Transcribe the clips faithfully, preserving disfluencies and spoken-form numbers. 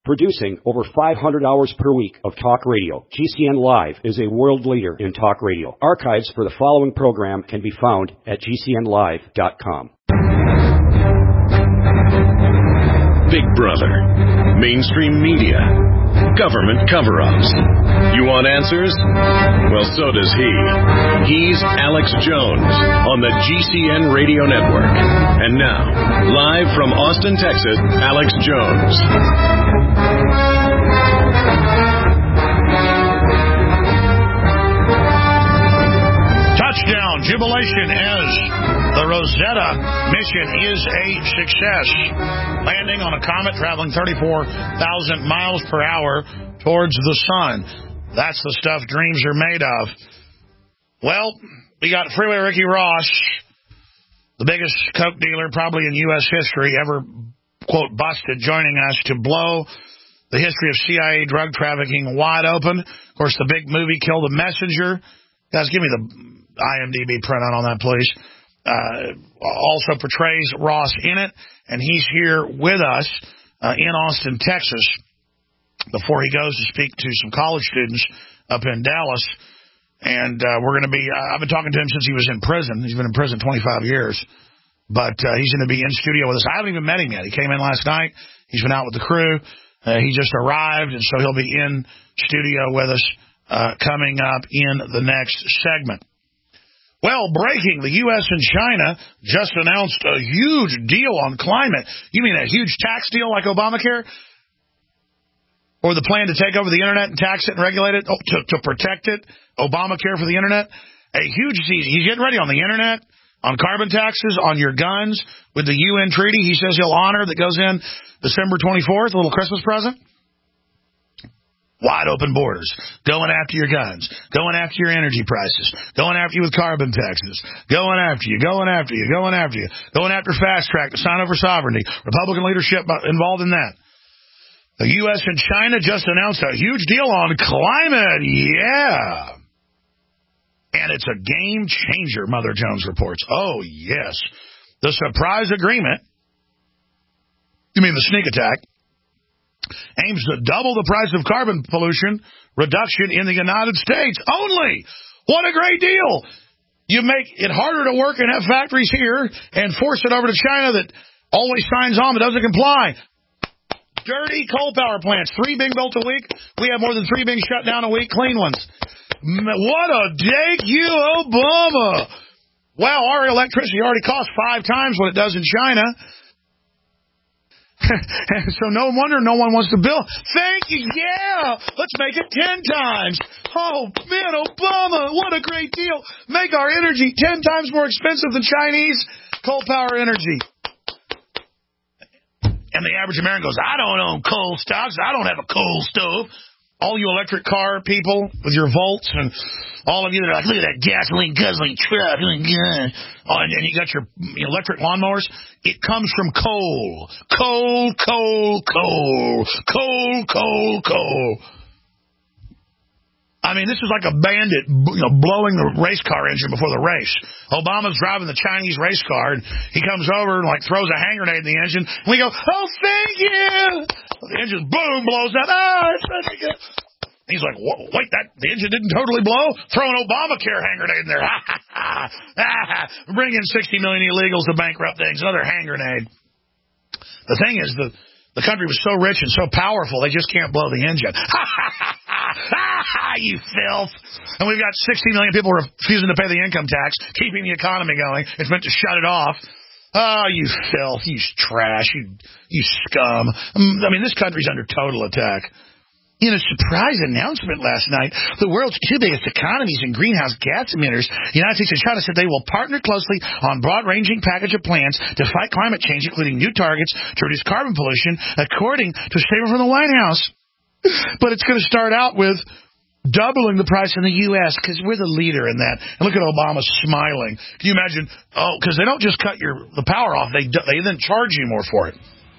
Producing over five hundred hours per week of talk radio, G C N Live is a world leader in talk radio. Archives for the following program can be found at G C N live dot com. Big Brother, mainstream media, government cover-ups. You want answers? Well, so does he. He's Alex Jones on the G C N Radio Network. And now, live from Austin, Texas, Alex Jones. Touchdown, jubilation as the Rosetta mission is a success. Landing on a comet traveling thirty-four thousand miles per hour towards the sun. That's the stuff dreams are made of. Well, we got Freeway Ricky Ross, the biggest coke dealer probably in U S history, ever, quote, busted, joining us to blow the history of C I A drug trafficking wide open. Of course, the big movie, Kill the Messenger. Guys, give me the I M D B printout on that, please. Uh, also portrays Ross in it, and he's here with us uh, in Austin, Texas, before he goes to speak to some college students up in Dallas. And uh, we're going to be, uh, I've been talking to him since he was in prison. He's been in prison twenty-five years. But uh, he's going to be in studio with us. I haven't even met him yet. He came in last night. He's been out with the crew. Uh, he just arrived, and so he'll be in studio with us uh, coming up in the next segment. Well, breaking, the U S and China just announced a huge deal on climate. You mean a huge tax deal like Obamacare? Or the plan to take over the Internet and tax it and regulate it, oh, to, to protect it? Obamacare for the Internet? A huge, he's getting ready on the Internet, on carbon taxes, on your guns, with the U N treaty he says he'll honor that goes in December twenty-fourth, a little Christmas present. Wide open borders, going after your guns, going after your energy prices, going after you with carbon taxes, going after you, going after you, going after you, going after fast track to sign over sovereignty. Republican leadership involved in that. The U S and China just announced a huge deal on climate. Yeah. And it's a game changer, Mother Jones reports. Oh, yes. The surprise agreement, you mean the sneak attack, aims to double the price of carbon pollution reduction in the United States only. What a great deal. You make it harder to work and have factories here and force it over to China that always signs on but doesn't comply. Dirty coal power plants, three being built a week. We have more than three being shut down a week, clean ones. What a take you, Obama. Well, our electricity already costs five times what it does in China. So no wonder no one wants to build. Thank you, yeah. Let's make it ten times. Oh, man, Obama, what a great deal. Make our energy ten times more expensive than Chinese coal power energy. And the average American goes, I don't own coal stocks. I don't have a coal stove. All you electric car people with your Volts and all of you that are like, look at that gasoline guzzling truck. Oh, and, and you got your electric lawnmowers. It comes from coal. Coal, coal, coal. Coal, coal, coal. I mean, this is like a bandit, you know, blowing the race car engine before the race. Obama's driving the Chinese race car, and he comes over and, like, throws a hand grenade in the engine. And we go, oh, thank you. The engine, boom, blows up. Oh, it's such a good. He's like, wait, that the engine didn't totally blow? Throw an Obamacare hand grenade in there. Ha, ha, ha. ha. Bring in sixty million illegals to bankrupt things. Another hand grenade. The thing is, the, the country was so rich and so powerful, they just can't blow the engine. Ha, ha, ha, ha, ha, you filth. And we've got sixty million people refusing to pay the income tax, keeping the economy going. It's meant to shut it off. Oh, you filth, you trash, you you scum. I mean, this country's under total attack. In a surprise announcement last night, the world's two biggest economies in greenhouse gas emitters, the United States and China, said they will partner closely on broad-ranging package of plans to fight climate change, including new targets to reduce carbon pollution, according to a statement from the White House. But it's going to start out with doubling the price in the U S because we're the leader in that. And look at Obama smiling. Can you imagine? Oh, because they don't just cut your the power off; they they then charge you more for it.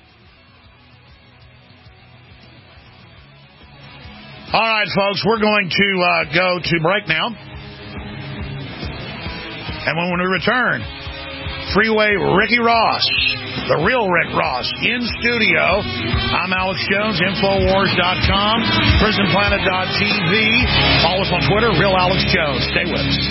All right, folks, we're going to uh, go to break now. And when we return, Freeway Ricky Ross, the real Rick Ross, in studio. I'm Alex Jones, Infowars dot com, Prison Planet dot T V. Follow us on Twitter, Real Alex Jones. Stay with us.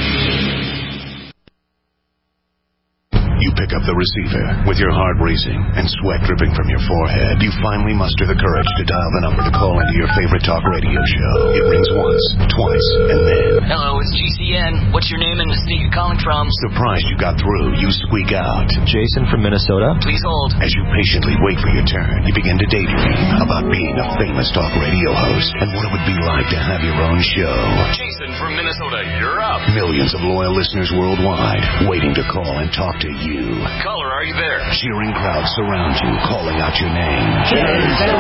You pick up the receiver with your heart racing and sweat dripping from your forehead. You finally muster the courage to dial the number to call into your favorite talk radio show. It rings once, twice, and then... Hello, it's G C N. What's your name and the state you're calling from? Surprised you got through, you squeak out. Jason from Minnesota. Please hold. As you patiently wait for your turn, you begin to daydream about being a famous talk radio host and what it would be like to have your own show. Jason from Minnesota, you're up. Millions of loyal listeners worldwide waiting to call and talk to you. Caller, are you there? Cheering crowds surround you, calling out your name. Jason!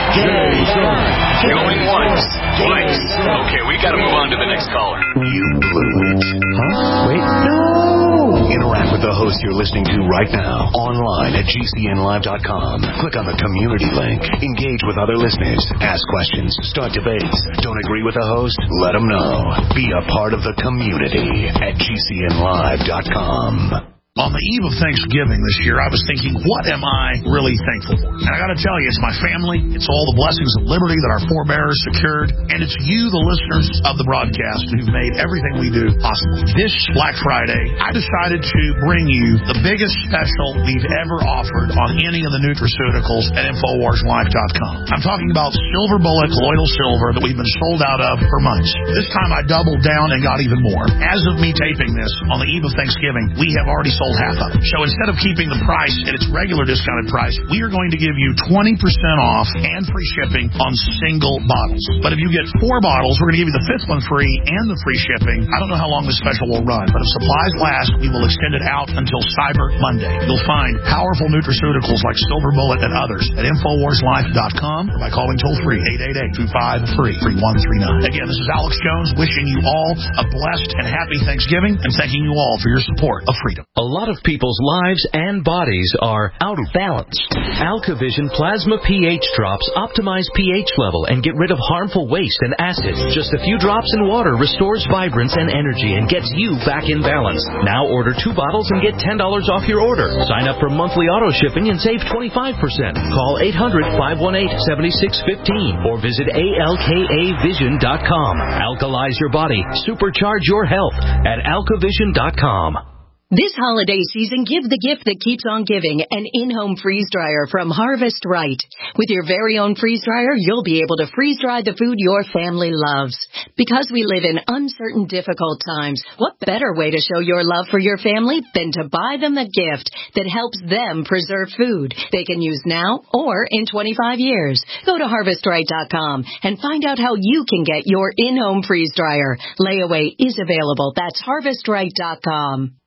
Jason! Going once, twice. Okay, we gotta move on to the next caller. You blew it. Huh? Wait, no! Interact with the host you're listening to right now, online at G C N live dot com. Click on the community link. Engage with other listeners. Ask questions. Start debates. Don't agree with the host? Let them know. Be a part of the community at G C N live dot com. On the eve of Thanksgiving this year, I was thinking, what am I really thankful for? And I got to tell you, it's my family. It's all the blessings of liberty that our forebears secured. And it's you, the listeners of the broadcast, who've made everything we do possible. This Black Friday, I decided to bring you the biggest special we've ever offered on any of the nutraceuticals at Infowars live dot com. I'm talking about Silver Bullet Colloidal Silver that we've been sold out of for months. This time I doubled down and got even more. As of me taping this, on the eve of Thanksgiving, we have already sold half of it. So instead of keeping the price at its regular discounted price, we are going to give you twenty percent off and free shipping on single bottles. But if you get four bottles, we're going to give you the fifth one free and the free shipping. I don't know how long this special will run, but if supplies last, we will extend it out until Cyber Monday. You'll find powerful nutraceuticals like Silver Bullet and others at Infowars live dot com or by calling toll-free eight eight eight, two five three, three one three nine. Again, this is Alex Jones wishing you all a blessed and happy Thanksgiving and thanking you all for your support of freedom. A lot of people's lives and bodies are out of balance. AlkaVision Plasma pH drops optimize pH level and get rid of harmful waste and acids. Just a few drops in water restores vibrance and energy and gets you back in balance. Now order two bottles and get ten dollars off your order. Sign up for monthly auto shipping and save twenty-five percent. Call eight hundred, five one eight, seven six one five or visit A L K A vision dot com. Alkalize your body. Supercharge your health at alka vision dot com. This holiday season, give the gift that keeps on giving, an in-home freeze dryer from Harvest Right. With your very own freeze dryer, you'll be able to freeze dry the food your family loves. Because we live in uncertain, difficult times, what better way to show your love for your family than to buy them a gift that helps them preserve food they can use now or in twenty-five years. Go to harvest right dot com and find out how you can get your in-home freeze dryer. Layaway is available. That's harvest right dot com.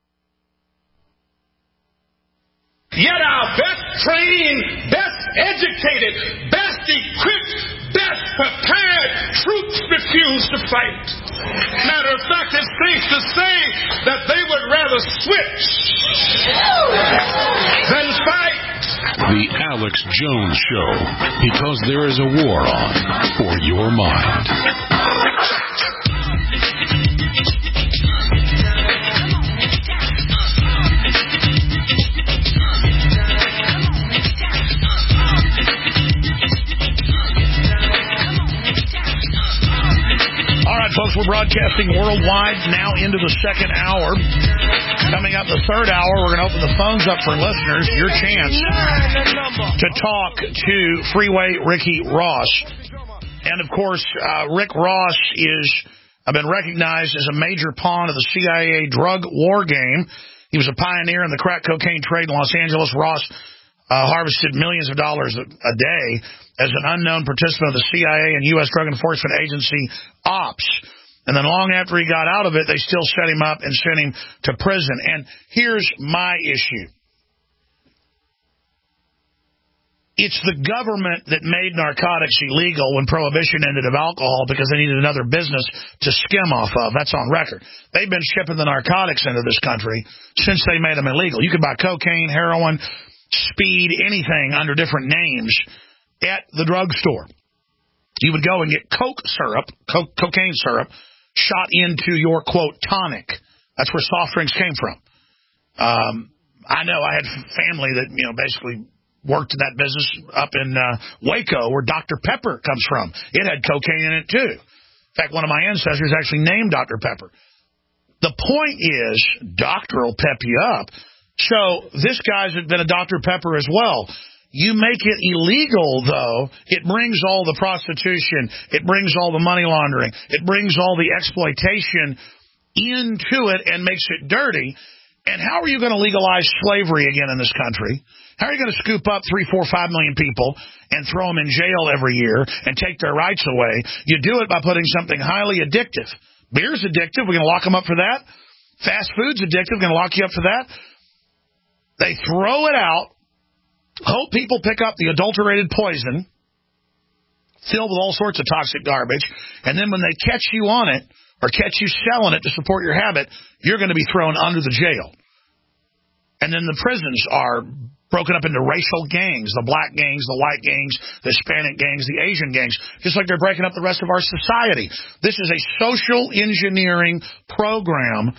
Yet our best trained, best educated, best equipped, best prepared troops refuse to fight. Matter of fact, it's safe to say that they would rather switch than fight. The Alex Jones Show, because there is a war on for your mind. Folks, we're broadcasting worldwide now into the second hour. Coming up the third hour, we're going to open the phones up for listeners. Your chance to talk to Freeway Ricky Ross. And, of course, uh, Rick Ross is uh, been recognized as a major pawn of the C I A drug war game. He was a pioneer in the crack cocaine trade in Los Angeles. Ross uh, harvested millions of dollars a, a day as an unknown participant of the C I A and U S Drug Enforcement Agency ops. And then long after he got out of it, they still set him up and sent him to prison. And here's my issue. It's the government that made narcotics illegal when prohibition ended of alcohol because they needed another business to skim off of. That's on record. They've been shipping the narcotics into this country since they made them illegal. You could buy cocaine, heroin, speed, anything under different names at the drugstore. You would go and get coke syrup, co- cocaine syrup, shot into your, quote, tonic. That's where soft drinks came from. Um, I know I had family that, you know, basically worked in that business up in uh, Waco, where Doctor Pepper comes from. It had cocaine in it, too. In fact, one of my ancestors actually named Doctor Pepper. The point is, doctor will pep you up. So this guy's been a Doctor Pepper as well. You make it illegal, though, it brings all the prostitution, it brings all the money laundering, it brings all the exploitation into it and makes it dirty. And how are you going to legalize slavery again in this country? How are you going to scoop up three, four, five million people and throw them in jail every year and take their rights away? You do it by putting something highly addictive. Beer's addictive. We're going to lock them up for that. Fast food's addictive. We're going to lock you up for that. They throw it out. Hope people pick up the adulterated poison filled with all sorts of toxic garbage, and then when they catch you on it or catch you selling it to support your habit, you're going to be thrown under the jail. And then the prisons are broken up into racial gangs, the black gangs, the white gangs, the Hispanic gangs, the Asian gangs, just like they're breaking up the rest of our society. This is a social engineering program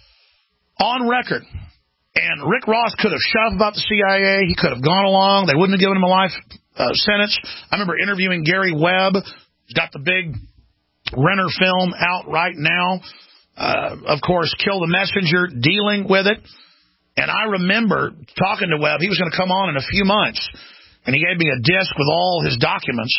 on record. And Rick Ross could have shoved about the C I A. He could have gone along. They wouldn't have given him a life uh, sentence. I remember interviewing Gary Webb. He's got the big Renner film out right now. Uh, of course, Kill the Messenger, dealing with it. And I remember talking to Webb. He was going to come on in a few months. And he gave me a disc with all his documents.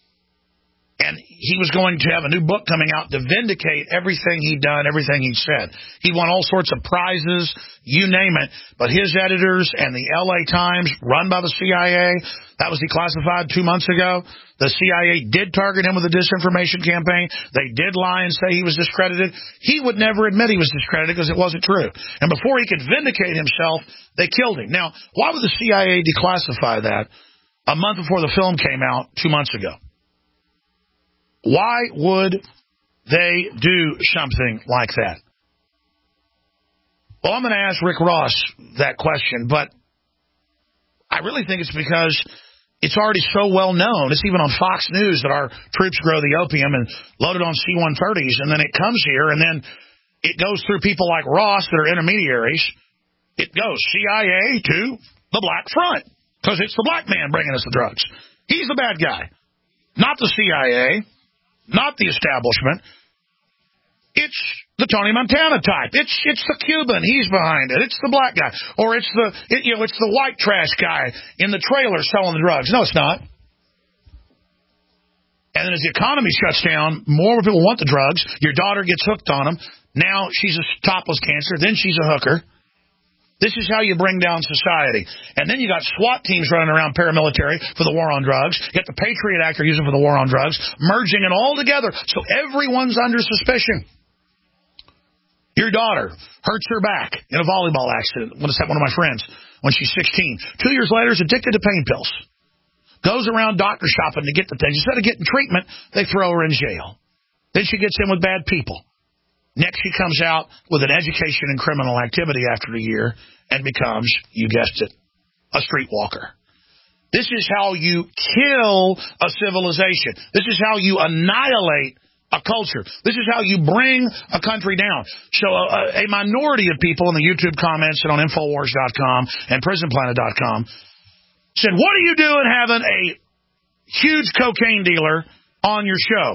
And he was going to have a new book coming out to vindicate everything he'd done, everything he'd said. He won all sorts of prizes, you name it. But his editors and the L A Times, run by the C I A, that was declassified two months ago. The C I A did target him with a disinformation campaign. They did lie and say he was discredited. He would never admit he was discredited because it wasn't true. And before he could vindicate himself, they killed him. Now, why would the C I A declassify that a month before the film came out two months ago? Why would they do something like that? Well, I'm going to ask Rick Ross that question, but I really think it's because it's already so well known. It's even on Fox News that our troops grow the opium and load it on C one thirties, and then it comes here, and then it goes through people like Ross that are intermediaries. It goes C I A to the Black Front, because it's the black man bringing us the drugs. He's the bad guy, not the C I A. Not the establishment. It's the Tony Montana type. It's it's the Cuban. He's behind it. It's the black guy, or it's the it, you know it's the white trash guy in the trailer selling the drugs. No, it's not. And then as the economy shuts down, more people want the drugs. Your daughter gets hooked on them. Now she's a topless cancer. Then she's a hooker. This is how you bring down society. And then you got SWAT teams running around paramilitary for the war on drugs. You got the Patriot Act they're using for the war on drugs, merging it all together so everyone's under suspicion. Your daughter hurts her back in a volleyball accident. What is that? One of my friends when she's sixteen. Two years later, is addicted to pain pills. Goes around doctor shopping to get the things. Instead of getting treatment, they throw her in jail. Then she gets in with bad people. Next, she comes out with an education in criminal activity after a year and becomes, you guessed it, a streetwalker. This is how you kill a civilization. This is how you annihilate a culture. This is how you bring a country down. So a, a minority of people in the YouTube comments and on Infowars dot com and Prison Planet dot com said, what are you doing having a huge cocaine dealer on your show?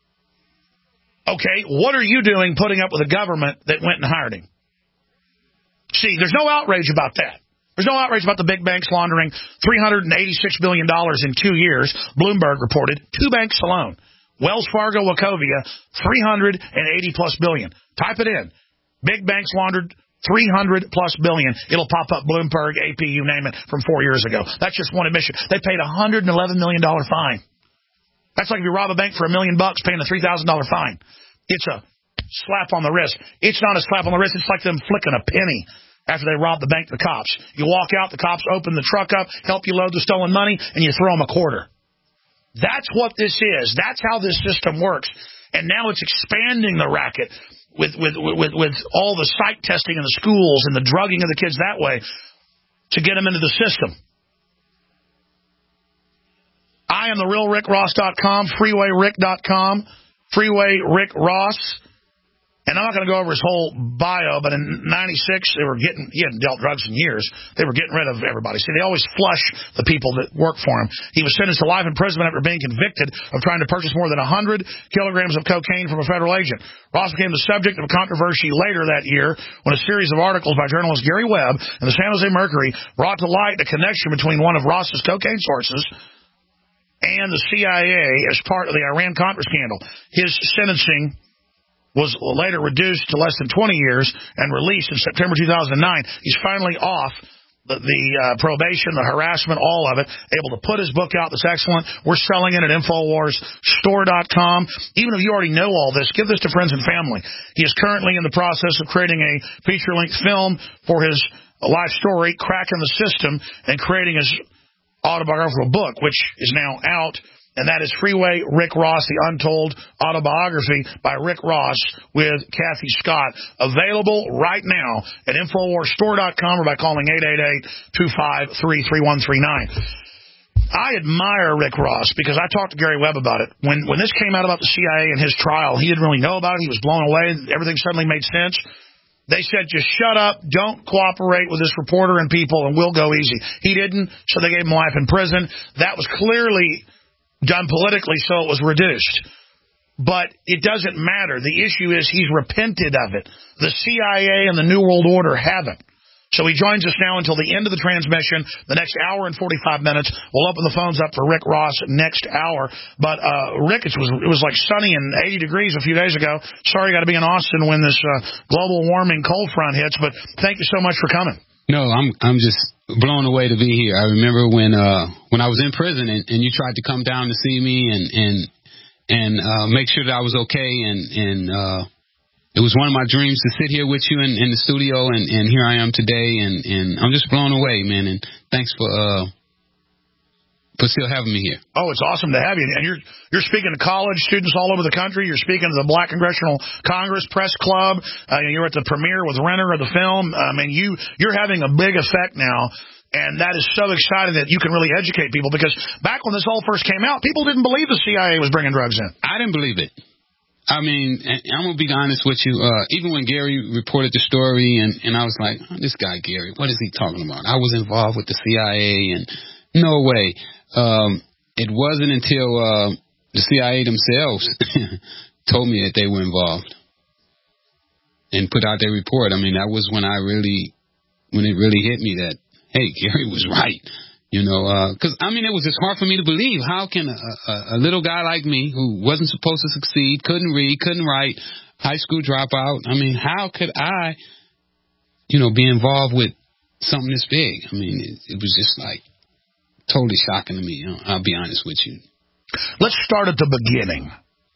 Okay, what are you doing putting up with a government that went and hired him? See, there's no outrage about that. There's no outrage about the big banks laundering three hundred eighty-six billion dollars in two years. Bloomberg reported two banks alone. Wells Fargo, Wachovia, three hundred eighty plus billion. Type it in. Big banks laundered three hundred plus billion. It'll pop up Bloomberg, A P, you name it, from four years ago. That's just one admission. They paid a one hundred eleven million dollars fine. That's like if you rob a bank for a million bucks paying a three thousand dollars fine. It's a slap on the wrist. It's not a slap on the wrist. It's like them flicking a penny after they rob the bank to the cops. You walk out, the cops open the truck up, help you load the stolen money, and you throw them a quarter. That's what this is. That's how this system works. And now it's expanding the racket with, with, with, with all the psych testing in the schools and the drugging of the kids that way to get them into the system. I am the real Rick Ross dot com, freeway rick dot com, Freeway Rick Ross. And I'm not going to go over his whole bio, but in ninety-six, they were getting, he hadn't dealt drugs in years. They were getting rid of everybody. See, they always flush the people that work for him. He was sentenced to life imprisonment after being convicted of trying to purchase more than one hundred kilograms of cocaine from a federal agent. Ross became the subject of a controversy later that year when a series of articles by journalist Gary Webb in the San Jose Mercury brought to light the connection between one of Ross's cocaine sources and the C I A as part of the Iran-Contra scandal. His sentencing was later reduced to less than twenty years and released in September two thousand nine. He's finally off the, the uh, probation, the harassment, all of it, able to put his book out. That's excellent. We're selling it at Infowars Store dot com. Even if you already know all this, give this to friends and family. He is currently in the process of creating a feature-length film for his life story, Cracking the System, and creating his autobiographical book, which is now out. And that is Freeway Rick Ross, The Untold Autobiography by Rick Ross with Kathy Scott. Available right now at Infowars Store dot com or by calling eight eight eight, two five three, three one three nine. I admire Rick Ross because I talked to Gary Webb about it. When when this came out about the C I A and his trial, he didn't really know about it. He was blown away. Everything suddenly made sense. They said, just shut up, don't cooperate with this reporter and people, and we'll go easy. He didn't, so they gave him life in prison. That was clearly done politically, so it was reduced. But it doesn't matter. The issue is he's repented of it. The C I A and the New World Order haven't. So he joins us now until the end of the transmission, the next hour and forty-five minutes. We'll open the phones up for Rick Ross next hour. But, uh, Rick, it was, it was like sunny and eighty degrees a few days ago. Sorry you got to be in Austin when this uh, global warming cold front hits, but thank you so much for coming. No, I'm I'm just blown away to be here. I remember when uh when I was in prison and, and you tried to come down to see me and and and uh make sure that I was okay, and and uh it was one of my dreams to sit here with you in, in the studio, and, and here I am today, and, and I'm just blown away, man, and thanks for uh for still having me here. Oh, it's awesome to have you. And you're you're speaking to college students all over the country. You're speaking to the Black Congressional Congress Press Club. Uh, you're at the premiere with Renner of the film. I mean, you, you're having a big effect now, and that is so exciting that you can really educate people, because back when this all first came out, people didn't believe the C I A was bringing drugs in. I didn't believe it. I mean, I'm going to be honest with you. Uh, even when Gary reported the story, and, and I was like, oh, this guy Gary, what is he talking about? I was involved with the C I A, and no way. Um, it wasn't until uh, the C I A themselves told me that they were involved and put out their report. I mean, that was when I really, when it really hit me that, hey, Gary was right. You know, because, uh, I mean, it was just hard for me to believe. How can a, a, a little guy like me who wasn't supposed to succeed, couldn't read, couldn't write, high school dropout, I mean, how could I, you know, be involved with something this big? I mean, it, it was just like totally shocking to me. You know, I'll be honest with you. Let's start at the beginning.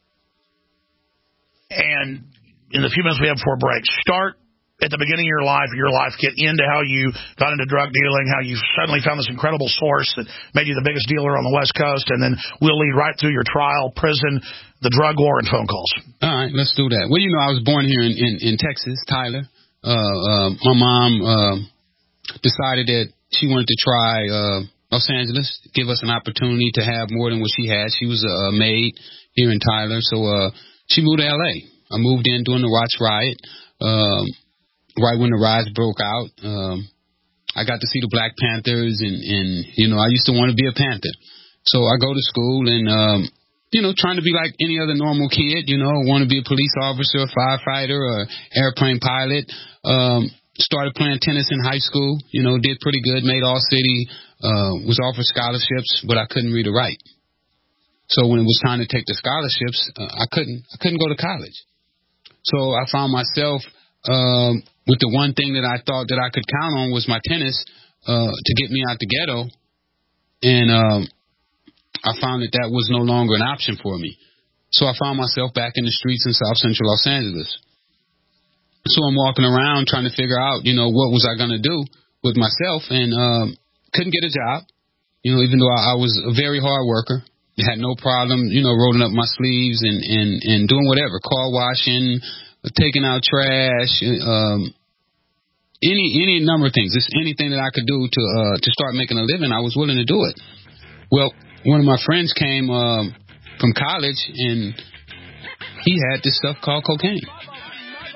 And in the few minutes we have before break, start at the beginning of your life, your life, get into how you got into drug dealing, how you suddenly found this incredible source that made you the biggest dealer on the West Coast, and then we'll lead right through your trial, prison, the drug war, and phone calls. All right, let's do that. Well, you know, I was born here in, in, in Texas, Tyler. Uh, uh, my mom uh, decided that she wanted to try uh, Los Angeles, give us an opportunity to have more than what she had. She was a maid here in Tyler, so uh, she moved to L A. I moved in during the Watts riot. Um, Right when the riots broke out, um, I got to see the Black Panthers, and, and, you know, I used to want to be a Panther. So I go to school and, um, you know, trying to be like any other normal kid, you know, want to be a police officer, a firefighter, or airplane pilot. Um, started playing tennis in high school, you know, did pretty good, made All-City, uh, was offered scholarships, but I couldn't read or write. So when it was time to take the scholarships, uh, I couldn't, I couldn't go to college. So I found myself, um, with the one thing that I thought that I could count on was my tennis uh, to get me out the ghetto. And um, I found that that was no longer an option for me. So I found myself back in the streets in South Central Los Angeles. So I'm walking around trying to figure out, you know, what was I going to do with myself, and um, couldn't get a job, you know, even though I, I was a very hard worker. I had no problem, you know, rolling up my sleeves and, and, and doing whatever, car washing, taking out trash, um, any any number of things. Just anything that I could do to uh, to start making a living, I was willing to do it. Well, one of my friends came um, from college, and he had this stuff called cocaine.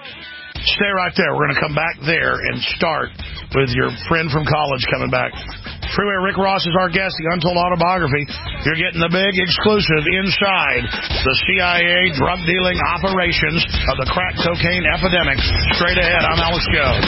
Stay right there. We're going to come back there and start with your friend from college coming back. Freeway Rick Ross is our guest, the Untold Autobiography. You're getting the big exclusive inside the C I A drug-dealing operations of the crack cocaine epidemic. Straight ahead, I'm Alex Jones.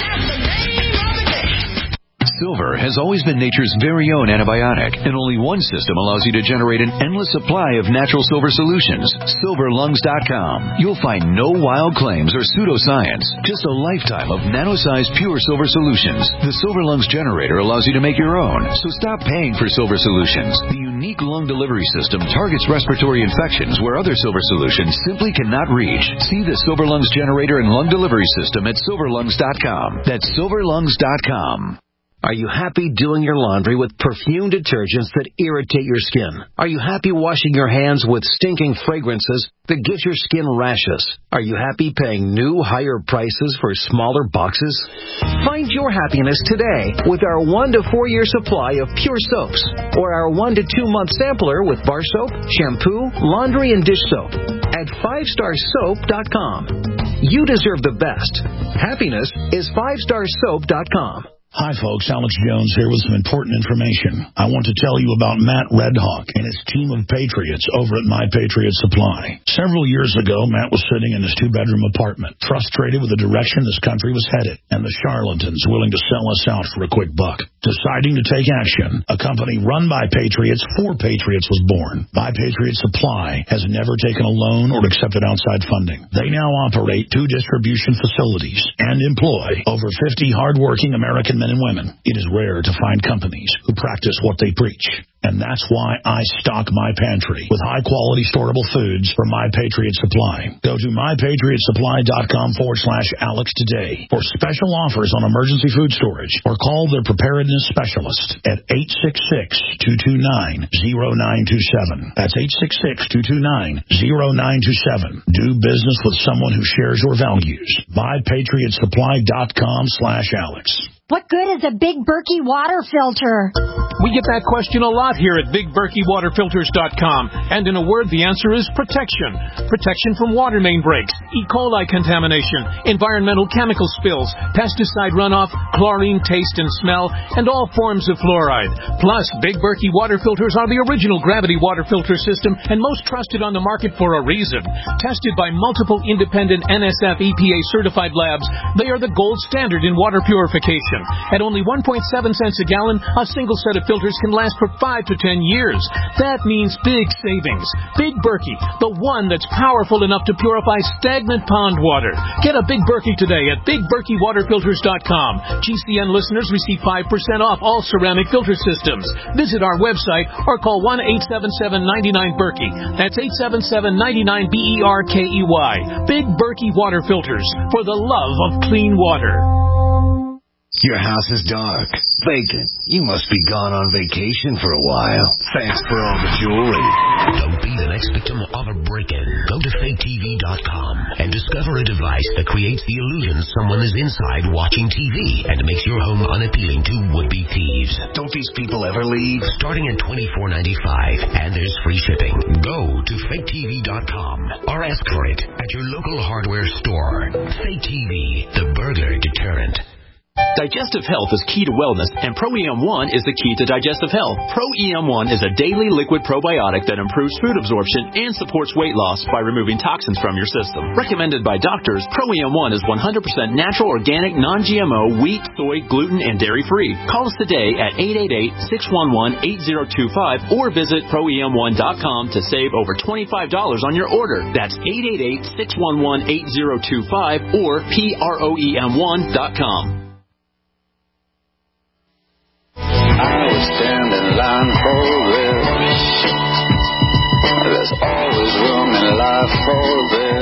Silver has always been nature's very own antibiotic, and only one system allows you to generate an endless supply of natural silver solutions. silver lungs dot com. You'll find no wild claims or pseudoscience, just a lifetime of nano-sized pure silver solutions. The Silver Lungs generator allows you to make your own, so stop paying for silver solutions. The unique lung delivery system targets respiratory infections where other silver solutions simply cannot reach. See the Silver Lungs generator and lung delivery system at silver lungs dot com. That's silver lungs dot com. Are you happy doing your laundry with perfume detergents that irritate your skin? Are you happy washing your hands with stinking fragrances that give your skin rashes? Are you happy paying new, higher prices for smaller boxes? Find your happiness today with our one to four year supply of pure soaps, or our one to two month sampler with bar soap, shampoo, laundry, and dish soap at five star soap dot com. You deserve the best. Happiness is five star soap dot com. Hi, folks. Alex Jones here with some important information. I want to tell you about Matt Redhawk and his team of patriots over at My Patriot Supply. Several years ago, Matt was sitting in his two-bedroom apartment, frustrated with the direction this country was headed and the charlatans willing to sell us out for a quick buck. Deciding to take action, a company run by patriots for patriots was born. My Patriot Supply has never taken a loan or accepted outside funding. They now operate two distribution facilities and employ over fifty hardworking American men and women. It is rare to find companies who practice what they preach. And that's why I stock my pantry with high-quality storable foods from My Patriot Supply. Go to my patriot supply dot com forward slash Alex today for special offers on emergency food storage, or call their preparedness specialist at eight six six, two two nine, zero nine two seven. That's eight six six, two two nine, zero nine two seven. Do business with someone who shares your values. my patriot supply dot com slash Alex. What good is a Big Berkey water filter? We get that question a lot here at big berkey water filters dot com. And in a word, the answer is protection. Protection from water main breaks, E. coli contamination, environmental chemical spills, pesticide runoff, chlorine taste and smell, and all forms of fluoride. Plus, Big Berkey water filters are the original gravity water filter system and most trusted on the market for a reason. Tested by multiple independent N S F E P A certified labs, they are the gold standard in water purification. At only one point seven cents a gallon, a single set of filters can last for five to ten years. That means big savings. Big Berkey, the one that's powerful enough to purify stagnant pond water. Get a Big Berkey today at big berkey water filters dot com. G C N listeners receive five percent off all ceramic filter systems. Visit our website or call one eight seven seven, nine nine, Berkey. That's eight seven seven, nine nine, B E R K E Y. Big Berkey water filters, for the love of clean water. Your house is dark, vacant. You must be gone on vacation for a while. Thanks for all the jewelry. Don't be the next victim of a break-in. Go to fake T V dot com and discover a device that creates the illusion someone is inside watching T V and makes your home unappealing to would-be thieves. Don't these people ever leave? Starting at twenty-four ninety-five, and there's free shipping. Go to fake T V dot com or ask for it at your local hardware store. Fake T V, the burglar deterrent. Digestive health is key to wellness, and Pro E M one is the key to digestive health. Pro E M one is a daily liquid probiotic that improves food absorption and supports weight loss by removing toxins from your system. Recommended by doctors, Pro E M one is one hundred percent natural, organic, non G M O, wheat, soy, gluten, and dairy-free. Call us today at eight eight eight, six one one, eight zero two five or visit pro e m one dot com to save over twenty-five dollars on your order. That's eight eight eight, six one one, eight zero two five or pro e m one dot com. I would stand in line for this. There's always room in life for this.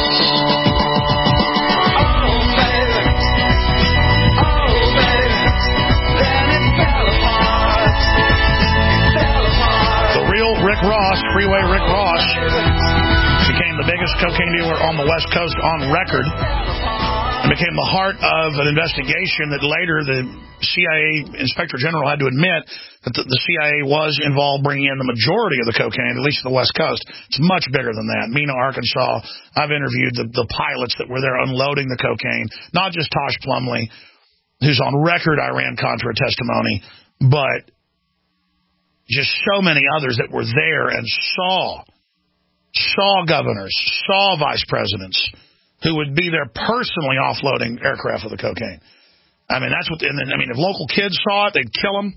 Oh, baby. Oh, baby. Then it fell apart. Fell apart. The real Rick Ross, Freeway Rick Ross, became the biggest cocaine dealer on the West Coast on record. It became the heart of an investigation that later the C I A Inspector General had to admit that the, the C I A was involved bringing in the majority of the cocaine, at least on the West Coast. It's much bigger than that. Mena, Arkansas, I've interviewed the, the pilots that were there unloading the cocaine, not just Tosh Plumlee, who's on record Iran-Contra testimony, but just so many others that were there and saw, saw governors, saw vice presidents, who would be there personally offloading aircraft with the cocaine. I mean, that's what. And then, I mean, if local kids saw it, they'd kill them.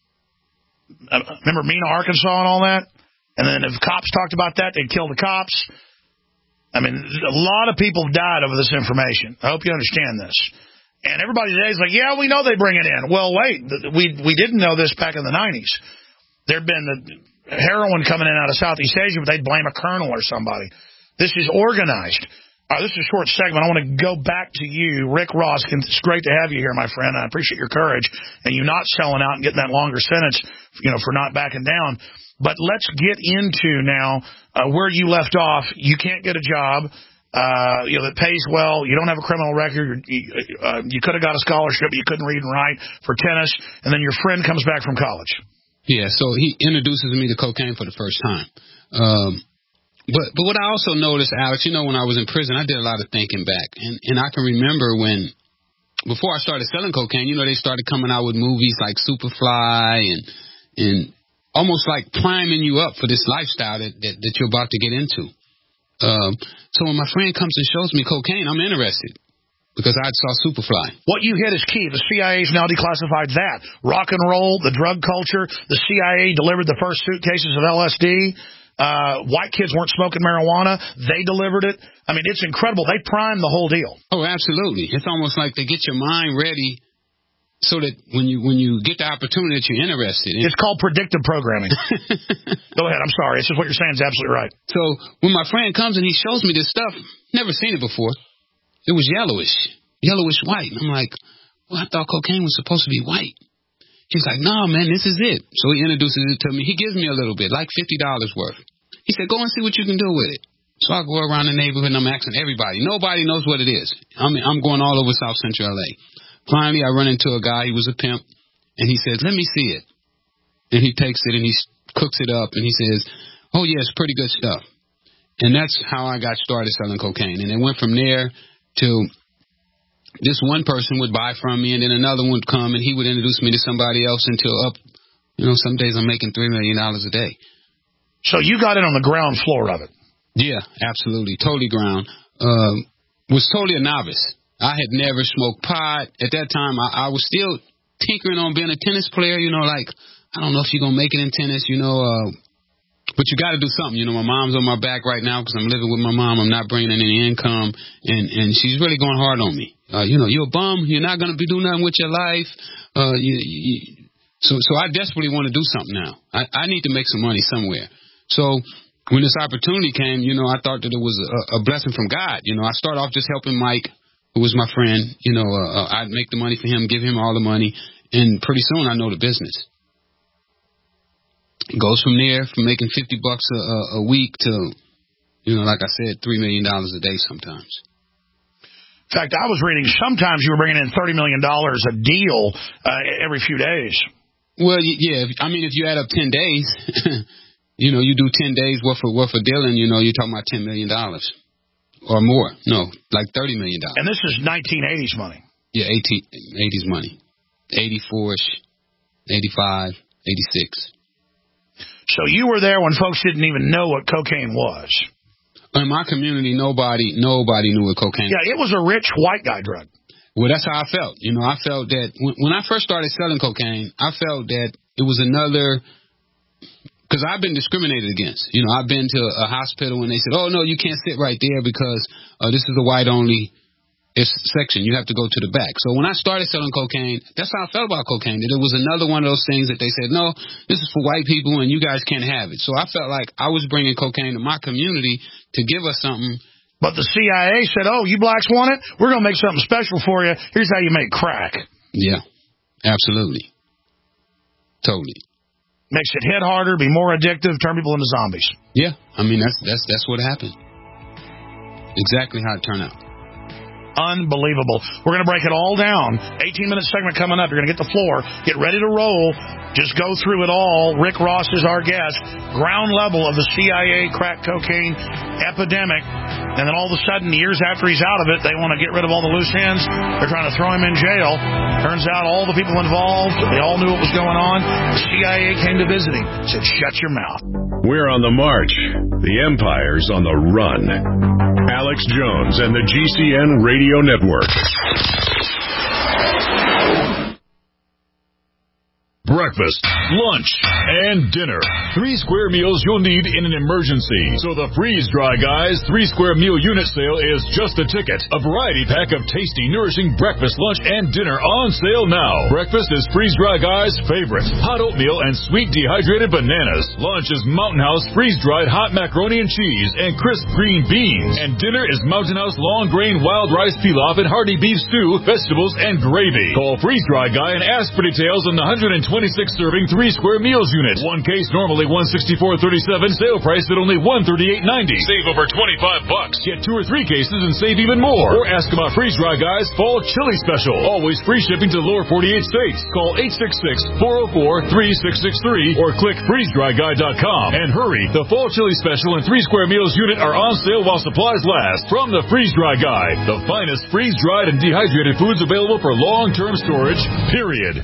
Uh, remember Mena, Arkansas, and all that. And then if cops talked about that, they'd kill the cops. I mean, a lot of people died over this information. I hope you understand this. And everybody today is like, yeah, we know they bring it in. Well, wait, we we didn't know this back in the nineties. There'd been the heroin coming in out of Southeast Asia, but they'd blame a colonel or somebody. This is organized. All right, this is a short segment. I want to go back to you, Rick Ross. It's great to have you here, my friend. I appreciate your courage and you not selling out and getting that longer sentence, you know, for not backing down. But let's get into now uh, where you left off. You can't get a job, uh, you know, that pays well. You don't have a criminal record. You, uh, you could have got a scholarship, but you couldn't read and write for tennis. And then your friend comes back from college. Yeah, so he introduces me to cocaine for the first time. Um, But but what I also noticed, Alex, you know, when I was in prison, I did a lot of thinking back. And, and I can remember when, before I started selling cocaine, you know, they started coming out with movies like Superfly and and almost like priming you up for this lifestyle that, that, that you're about to get into. Um, so when my friend comes and shows me cocaine, I'm interested because I saw Superfly. What you hit is key. The C I A's now declassified that. Rock and roll, the drug culture, the C I A delivered the first suitcases of L S D. Uh, white kids weren't smoking marijuana. They delivered it. I mean, it's incredible. They primed the whole deal. Oh, absolutely. It's almost like they get your mind ready so that when you when you get the opportunity that you're interested in. It's called predictive programming. Go ahead. I'm sorry. It's just what you're saying is absolutely right. So when my friend comes and he shows me this stuff, never seen it before. It was yellowish, yellowish white. And I'm like, well, I thought cocaine was supposed to be white. He's like, no, man, this is it. So he introduces it to me. He gives me a little bit, like fifty dollars worth. He said, go and see what you can do with it. So I go around the neighborhood and I'm asking everybody. Nobody knows what it is. I mean, I'm going all over South Central L A. Finally, I run into a guy. He was a pimp. And he says, let me see it. And he takes it and he cooks it up. And he says, oh, yeah, it's pretty good stuff. And that's how I got started selling cocaine. And it went from there to this one person would buy from me, and then another one would come, and he would introduce me to somebody else until up, you know, some days I'm making three million dollars a day. So you got in on the ground floor of it. Yeah, absolutely. Totally ground. Um, was totally a novice. I had never smoked pot. At that time, I, I was still tinkering on being a tennis player, you know, like, I don't know if you're going to make it in tennis, you know, uh, but you got to do something. You know, my mom's on my back right now because I'm living with my mom. I'm not bringing in any income, and, and she's really going hard on me. Uh, you know, you're a bum. You're not going to be doing nothing with your life. Uh, you, you, so, so I desperately want to do something now. I, I need to make some money somewhere. So when this opportunity came, you know, I thought that it was a, a blessing from God. You know, I started off just helping Mike, who was my friend. You know, uh, I'd make the money for him, give him all the money, and pretty soon I know the business. It goes from there, from making fifty bucks a, a week to, you know, like I said, three million dollars a day sometimes. In fact, I was reading sometimes you were bringing in thirty million dollars a deal uh, every few days. Well, yeah, I mean, if you add up ten days, you know, you do ten days worth of, worth of dealing, you know, you're talking about ten million dollars or more. No, like thirty million dollars. And this is nineteen eighties money. Yeah, eighties money. eighty-four-ish, eighty-five, eighty-six. So you were there when folks didn't even know what cocaine was. In my community, nobody nobody knew what cocaine was. Yeah, it was a rich white guy drug. Well, that's how I felt. You know, I felt that when, when I first started selling cocaine, I felt that it was another, because I've been discriminated against. You know, I've been to a hospital and they said, oh, no, you can't sit right there because uh, this is a white-only section. You have to go to the back. So when I started selling cocaine, that's how I felt about cocaine, that it was another one of those things that they said, no, this is for white people and you guys can't have it. So I felt like I was bringing cocaine to my community to give us something. But the C I A said, oh, you blacks want it? We're going to make something special for you. Here's how you make crack. Yeah, absolutely. Totally. Makes it hit harder, be more addictive, turn people into zombies. Yeah, I mean, that's that's that's what happened. Exactly how it turned out. Unbelievable. We're going to break it all down. eighteen-minute segment coming up. You're going to get the floor. Get ready to roll. Just go through it all. Rick Ross is our guest. Ground level of the C I A crack cocaine epidemic. And then all of a sudden, years after he's out of it, they want to get rid of all the loose ends. They're trying to throw him in jail. Turns out all the people involved, they all knew what was going on. The C I A came to visit him. Said, shut your mouth. We're on the march. The Empire's on the run. Alex Jones and the G C N Radio Network. Breakfast, lunch, and dinner. Three square meals you'll need in an emergency. So the Freeze Dry Guys three square meal unit sale is just a ticket. A variety pack of tasty, nourishing breakfast, lunch, and dinner on sale now. Breakfast is Freeze Dry Guys' favorite. Hot oatmeal and sweet dehydrated bananas. Lunch is Mountain House freeze-dried hot macaroni and cheese and crisp green beans. And dinner is Mountain House long grain wild rice pilaf and hearty beef stew, vegetables, and gravy. Call Freeze Dry Guy and ask for details on the one hundred twenty-six serving three square meals unit. One case normally one sixty-four thirty-seven, sale price at only one thirty-eight ninety. Save over twenty-five bucks. Get two or three cases and save even more. Or ask about Freeze Dry Guys Fall Chili Special. Always free shipping to the lower forty-eight states. Call eight six six, four oh four, three six six three or click freeze dry guy dot com. And hurry, the Fall Chili Special and three square meals unit are on sale while supplies last. From the Freeze Dry Guy, the finest freeze-dried and dehydrated foods available for long-term storage, period.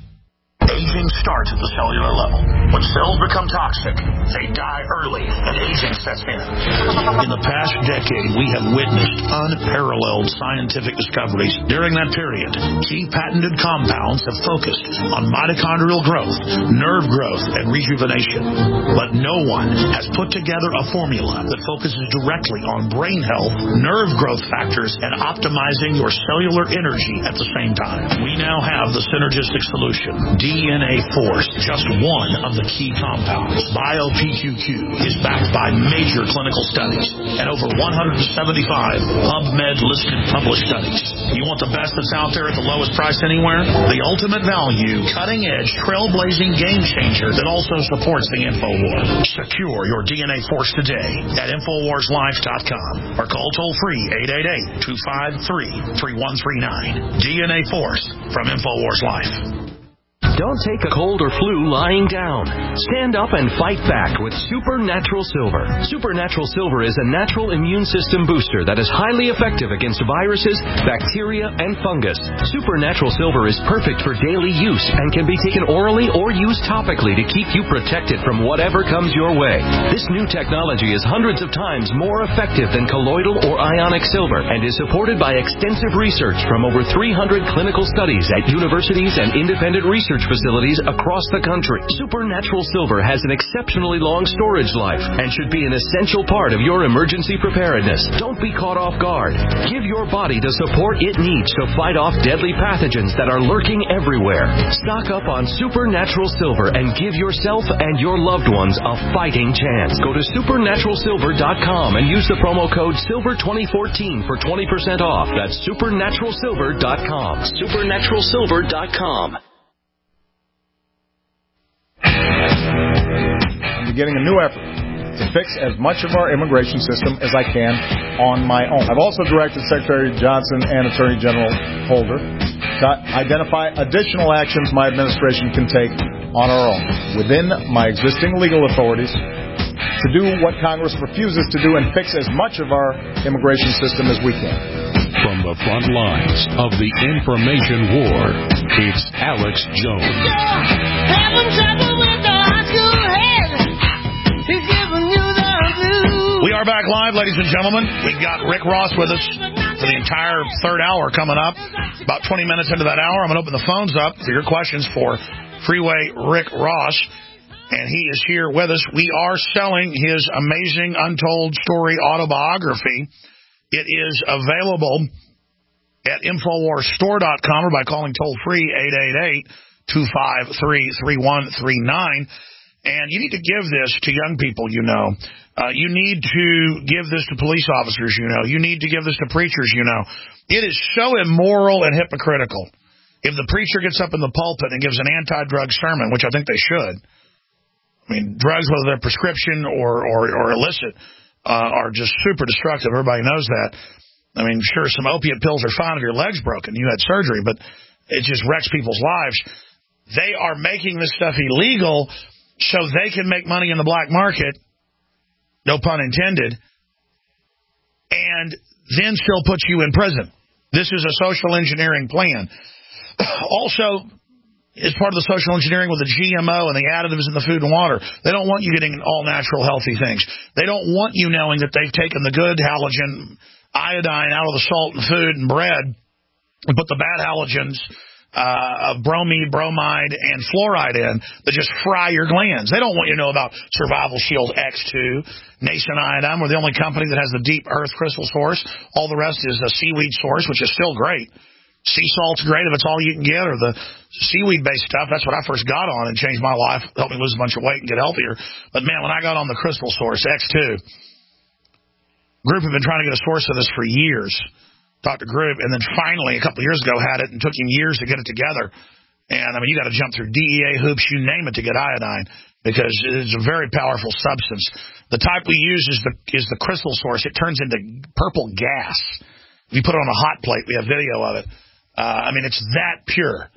Aging starts at the cellular level. When cells become toxic, they die early and aging sets in. In the past decade, we have witnessed unparalleled scientific discoveries. During that period, key patented compounds have focused on mitochondrial growth, nerve growth, and rejuvenation. But no one has put together a formula that focuses directly on brain health, nerve growth factors, and optimizing your cellular energy at the same time. We now have the synergistic solution. D N A Force, just one of the key compounds. BioPQ Q is backed by major clinical studies and over one hundred seventy-five PubMed-listed published studies. You want the best that's out there at the lowest price anywhere? The ultimate value, cutting-edge, trailblazing game changer that also supports the InfoWar. Secure your D N A Force today at Infowars Life dot com or call toll-free eight eight eight, two five three, three one three nine. D N A Force from InfoWars Life. Don't take a cold or flu lying down. Stand up and fight back with Supernatural Silver. Supernatural Silver is a natural immune system booster that is highly effective against viruses, bacteria, and fungus. Supernatural Silver is perfect for daily use and can be taken orally or used topically to keep you protected from whatever comes your way. This new technology is hundreds of times more effective than colloidal or ionic silver and is supported by extensive research from over three hundred clinical studies at universities and independent research facilities across the country. Supernatural Silver has an exceptionally long storage life and should be an essential part of your emergency preparedness. Don't be caught off guard. Give your body the support it needs to fight off deadly pathogens that are lurking everywhere. Stock up on Supernatural Silver and give yourself and your loved ones a fighting chance. Go to supernatural silver dot com and use the promo code silver twenty fourteen for twenty percent off. That's supernatural silver dot com. supernatural silver dot com. I'm beginning a new effort to fix as much of our immigration system as I can on my own. I've also directed Secretary Johnson and Attorney General Holder to identify additional actions my administration can take on our own, within my existing legal authorities, to do what Congress refuses to do and fix as much of our immigration system as we can. From the front lines of the information war, it's Alex Jones. We are back live, ladies and gentlemen. We've got Rick Ross with us for the entire third hour coming up. About twenty minutes into that hour, I'm going to open the phones up for your questions for Freeway Rick Ross. And he is here with us. We are selling his amazing untold story autobiography. It is available at infowars store dot com or by calling toll-free eight eight eight, two five three, three one three nine. And you need to give this to young people, you know. Uh, you need to give this to police officers, you know. You need to give this to preachers, you know. It is so immoral and hypocritical. If the preacher gets up in the pulpit and gives an anti-drug sermon, which I think they should. I mean, drugs, whether they're prescription or, or, or illicit, uh, are just super destructive. Everybody knows that. I mean, sure, some opiate pills are fine if your leg's broken. You had surgery, but it just wrecks people's lives. They are making this stuff illegal so they can make money in the black market, no pun intended, and then still put you in prison. This is a social engineering plan. Also, as part of the social engineering with the G M O and the additives in the food and water, they don't want you getting all natural, healthy things. They don't want you knowing that they've taken the good halogen iodine out of the salt and food and bread and put the bad halogens uh, of bromide, bromide, and fluoride in that just fry your glands. They don't want you to know about Survival Shield X two, Nascent Iodine. We're the only company that has the deep earth crystal source. All the rest is a seaweed source, which is still great. Sea salt's great if it's all you can get, or the seaweed-based stuff. That's what I first got on and changed my life, helped me lose a bunch of weight and get healthier. But, man, when I got on the crystal source, X two, Group had been trying to get a source of this for years. Doctor Group, and then finally, a couple of years ago, had it, and took him years to get it together. And, I mean, you got to jump through D E A hoops, you name it, to get iodine, because it's a very powerful substance. The type we use is the is the crystal source. It turns into purple gas. If you put it on a hot plate, we have video of it. Uh, I mean, it's that pure.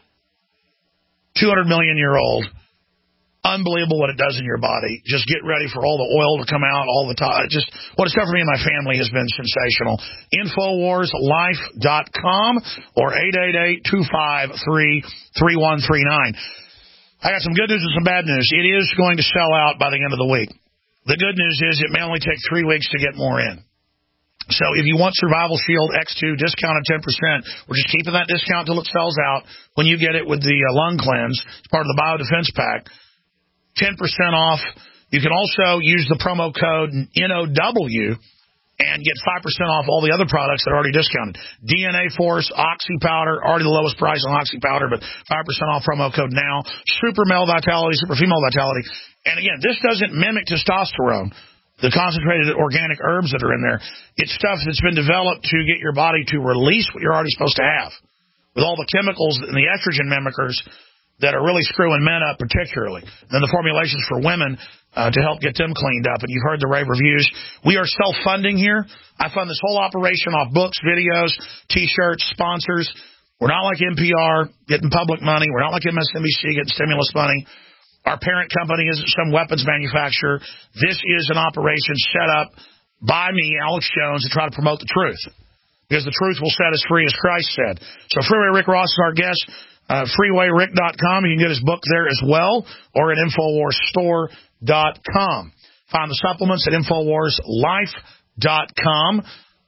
two hundred million year old. Unbelievable what it does in your body. Just get ready for all the oil to come out all the time. Just what it's done for me and my family has been sensational. Infowars Life dot com or eight eight eight, two five three, three one three nine. I got some good news and some bad news. It is going to sell out by the end of the week. The good news is it may only take three weeks to get more in. So if you want Survival Shield X two discounted ten percent, we're just keeping that discount until it sells out. When you get it with the uh, lung cleanse, it's part of the Biodefense Pack, ten percent off. You can also use the promo code N O W and get five percent off all the other products that are already discounted. D N A Force, Oxy Powder, already the lowest price on Oxy Powder, but five percent off promo code now. Super Male Vitality, Super Female Vitality. And again, this doesn't mimic testosterone. The concentrated organic herbs that are in there, it's stuff that's been developed to get your body to release what you're already supposed to have. With all the chemicals and the estrogen mimickers that are really screwing men up particularly. Then the formulations for women uh, to help get them cleaned up. And you've heard the rave reviews. We are self-funding here. I fund this whole operation off books, videos, T-shirts, sponsors. We're not like N P R getting public money. We're not like M S N B C getting stimulus money. Our parent company isn't some weapons manufacturer. This is an operation set up by me, Alex Jones, to try to promote the truth. Because the truth will set us free, as Christ said. So Freeway Rick Ross is our guest. Uh, freeway rick dot com. You can get his book there as well, or at infowars store dot com. Find the supplements at infowars life dot com.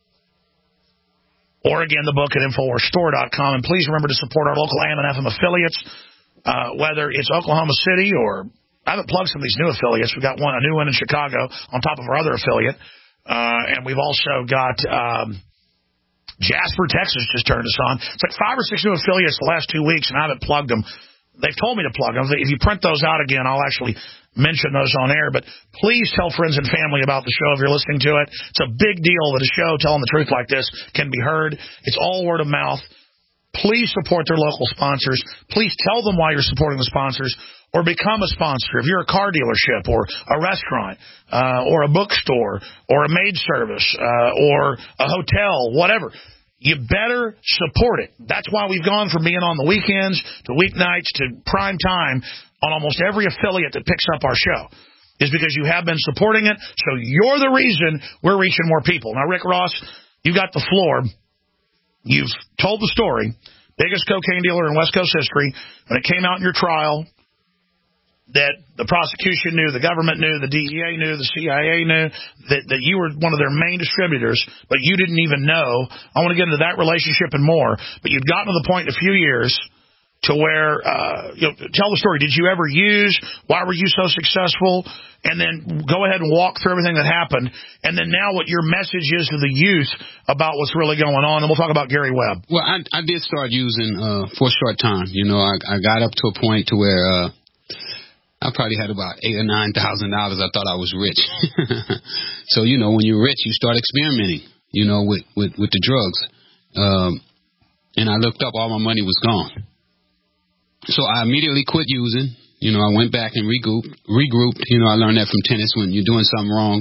Or, again, the book at infowars store dot com. And please remember to support our local A M and F M affiliates. Uh, whether it's Oklahoma City or I haven't plugged some of these new affiliates. We've got one, a new one in Chicago on top of our other affiliate. Uh, and we've also got um, Jasper, Texas just turned us on. It's like five or six new affiliates the last two weeks, and I haven't plugged them. They've told me to plug them. If you print those out again, I'll actually mention those on air. But please tell friends and family about the show if you're listening to it. It's a big deal that a show telling the truth like this can be heard. It's all word of mouth. Please support their local sponsors. Please tell them why you're supporting the sponsors, or become a sponsor. If you're a car dealership or a restaurant uh, or a bookstore or a maid service uh, or a hotel, whatever, you better support it. That's why we've gone from being on the weekends to weeknights to prime time on almost every affiliate that picks up our show. Is because you have been supporting it, so you're the reason we're reaching more people. Now, Rick Ross, you got the floor. You've told the story, biggest cocaine dealer in West Coast history. When it came out in your trial, that the prosecution knew, the government knew, the D E A knew, the C I A knew, that, that you were one of their main distributors, but you didn't even know. I want to get into that relationship and more, but you'd gotten to the point in a few years to where, uh, you know, tell the story. Did you ever use? Why were you so successful? And then go ahead and walk through everything that happened. And then now what your message is to the youth about what's really going on. And we'll talk about Gary Webb. Well, I, I did start using uh, for a short time. You know, I, I got up to a point to where uh, I probably had about eight or nine thousand dollars. I thought I was rich. So, you know, when you're rich, you start experimenting, you know, with, with, with the drugs. Um, and I looked up, all my money was gone. So I immediately quit using. You know, I went back and regrouped. regrouped. You know, I learned that from tennis. When you're doing something wrong,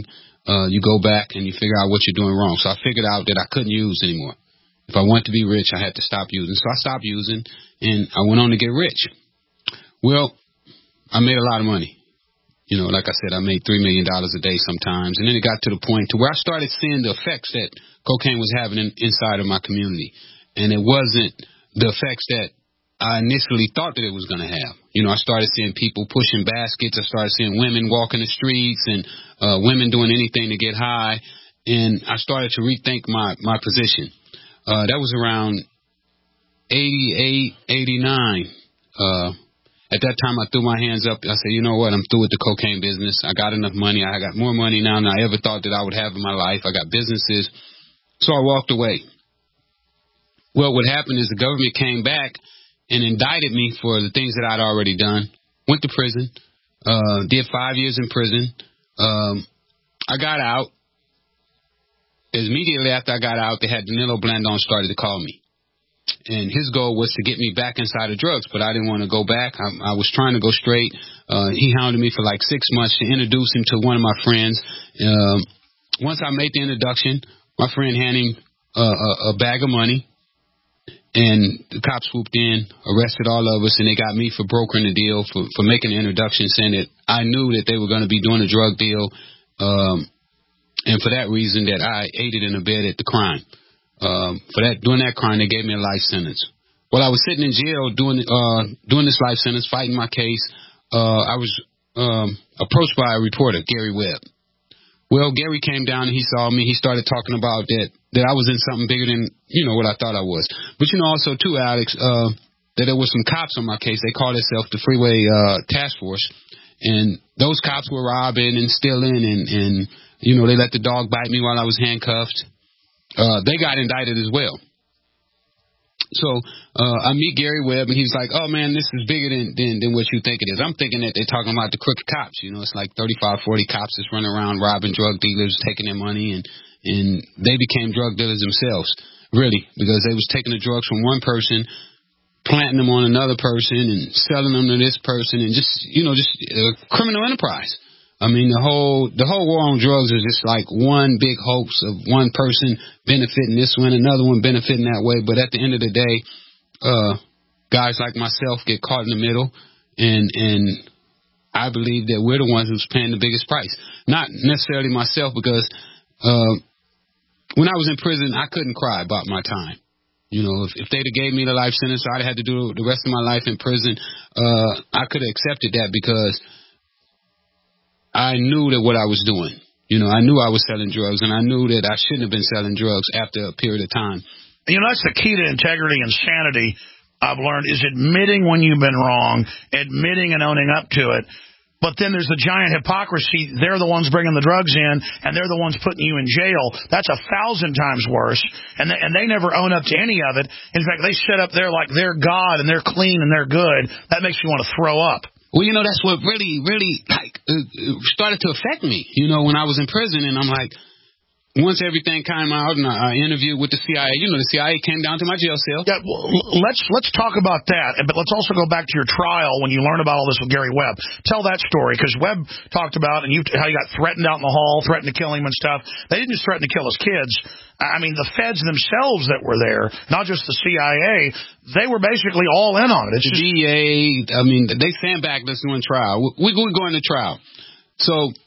uh, you go back and you figure out what you're doing wrong. So I figured out that I couldn't use anymore. If I wanted to be rich, I had to stop using. So I stopped using, and I went on to get rich. Well, I made a lot of money. You know, like I said, I made three million dollars a day sometimes. And then it got to the point to where I started seeing the effects that cocaine was having in, inside of my community. And it wasn't the effects that I initially thought that it was going to have. You know, I started seeing people pushing baskets. I started seeing women walking the streets and uh, women doing anything to get high. And I started to rethink my, my position. Uh, that was around eighty-eight, eighty-nine. Uh, At that time, I threw my hands up. I said, you know what? I'm through with the cocaine business. I got enough money. I got more money now than I ever thought that I would have in my life. I got businesses. So I walked away. Well, what happened is the government came back and indicted me for the things that I'd already done. Went to prison. Uh, did five years in prison. Um, I got out. Immediately after I got out, they had Danilo Blandon started to call me. And his goal was to get me back inside of drugs, but I didn't want to go back. I, I was trying to go straight. Uh, he hounded me for like six months to introduce him to one of my friends. Um, once I made the introduction, my friend handed him uh, a, a bag of money, and the cops swooped in, arrested all of us, and they got me for brokering the deal, for, for making the introduction, saying that I knew that they were going to be doing a drug deal, um, and for that reason that I aided and abetted the crime. Um, for that, doing that crime, they gave me a life sentence. While I was sitting in jail doing uh, doing this life sentence, fighting my case, uh, I was um, approached by a reporter, Gary Webb. Well, Gary came down and he saw me. He started talking about that that I was in something bigger than, you know, what I thought I was. But, you know, also, too, Alex, uh, that there were some cops on my case. They called themselves the Freeway uh, Task Force. And those cops were robbing and stealing, and, and, you know, they let the dog bite me while I was handcuffed. Uh, they got indicted as well. So uh, I meet Gary Webb, and he's like, oh, man, this is bigger than, than than what you think it is. I'm thinking that they're talking about the crooked cops. You know, it's like thirty-five, forty cops that's running around robbing drug dealers, taking their money, and, and they became drug dealers themselves, really, because they was taking the drugs from one person, planting them on another person, and selling them to this person, and just, you know, just a criminal enterprise. I mean, the whole the whole war on drugs is just like one big hoax of one person benefiting this one, another one benefiting that way. But at the end of the day, uh, guys like myself get caught in the middle, and and I believe that we're the ones who's paying the biggest price. Not necessarily myself, because uh, when I was in prison, I couldn't cry about my time. You know, if, if they'd have gave me the life sentence, I'd have had to do the rest of my life in prison. Uh, I could have accepted that because I knew that what I was doing. You know, I knew I was selling drugs, and I knew that I shouldn't have been selling drugs after a period of time. You know, that's the key to integrity and sanity, I've learned, is admitting when you've been wrong, admitting and owning up to it. But then there's the giant hypocrisy. They're the ones bringing the drugs in, and they're the ones putting you in jail. That's a thousand times worse, and they, and they never own up to any of it. In fact, they sit up there like they're God, and they're clean, and they're good. That makes me want to throw up. Well, you know, that's what really, really, like, uh, started to affect me, you know, when I was in prison. And I'm like, once everything came out and I, I interviewed with the C I A, you know, the C I A came down to my jail cell. Yeah, well, let's let's talk about that, but let's also go back to your trial when you learned about all this with Gary Webb. Tell that story, because Webb talked about and you how you got threatened out in the hall, threatened to kill him and stuff. They didn't just threaten to kill his kids. I mean, the feds themselves that were there, not just the C I A, they were basically all in on it. It's the just, D A, I mean, they sandbagged us doing trial. We, we go into trial. So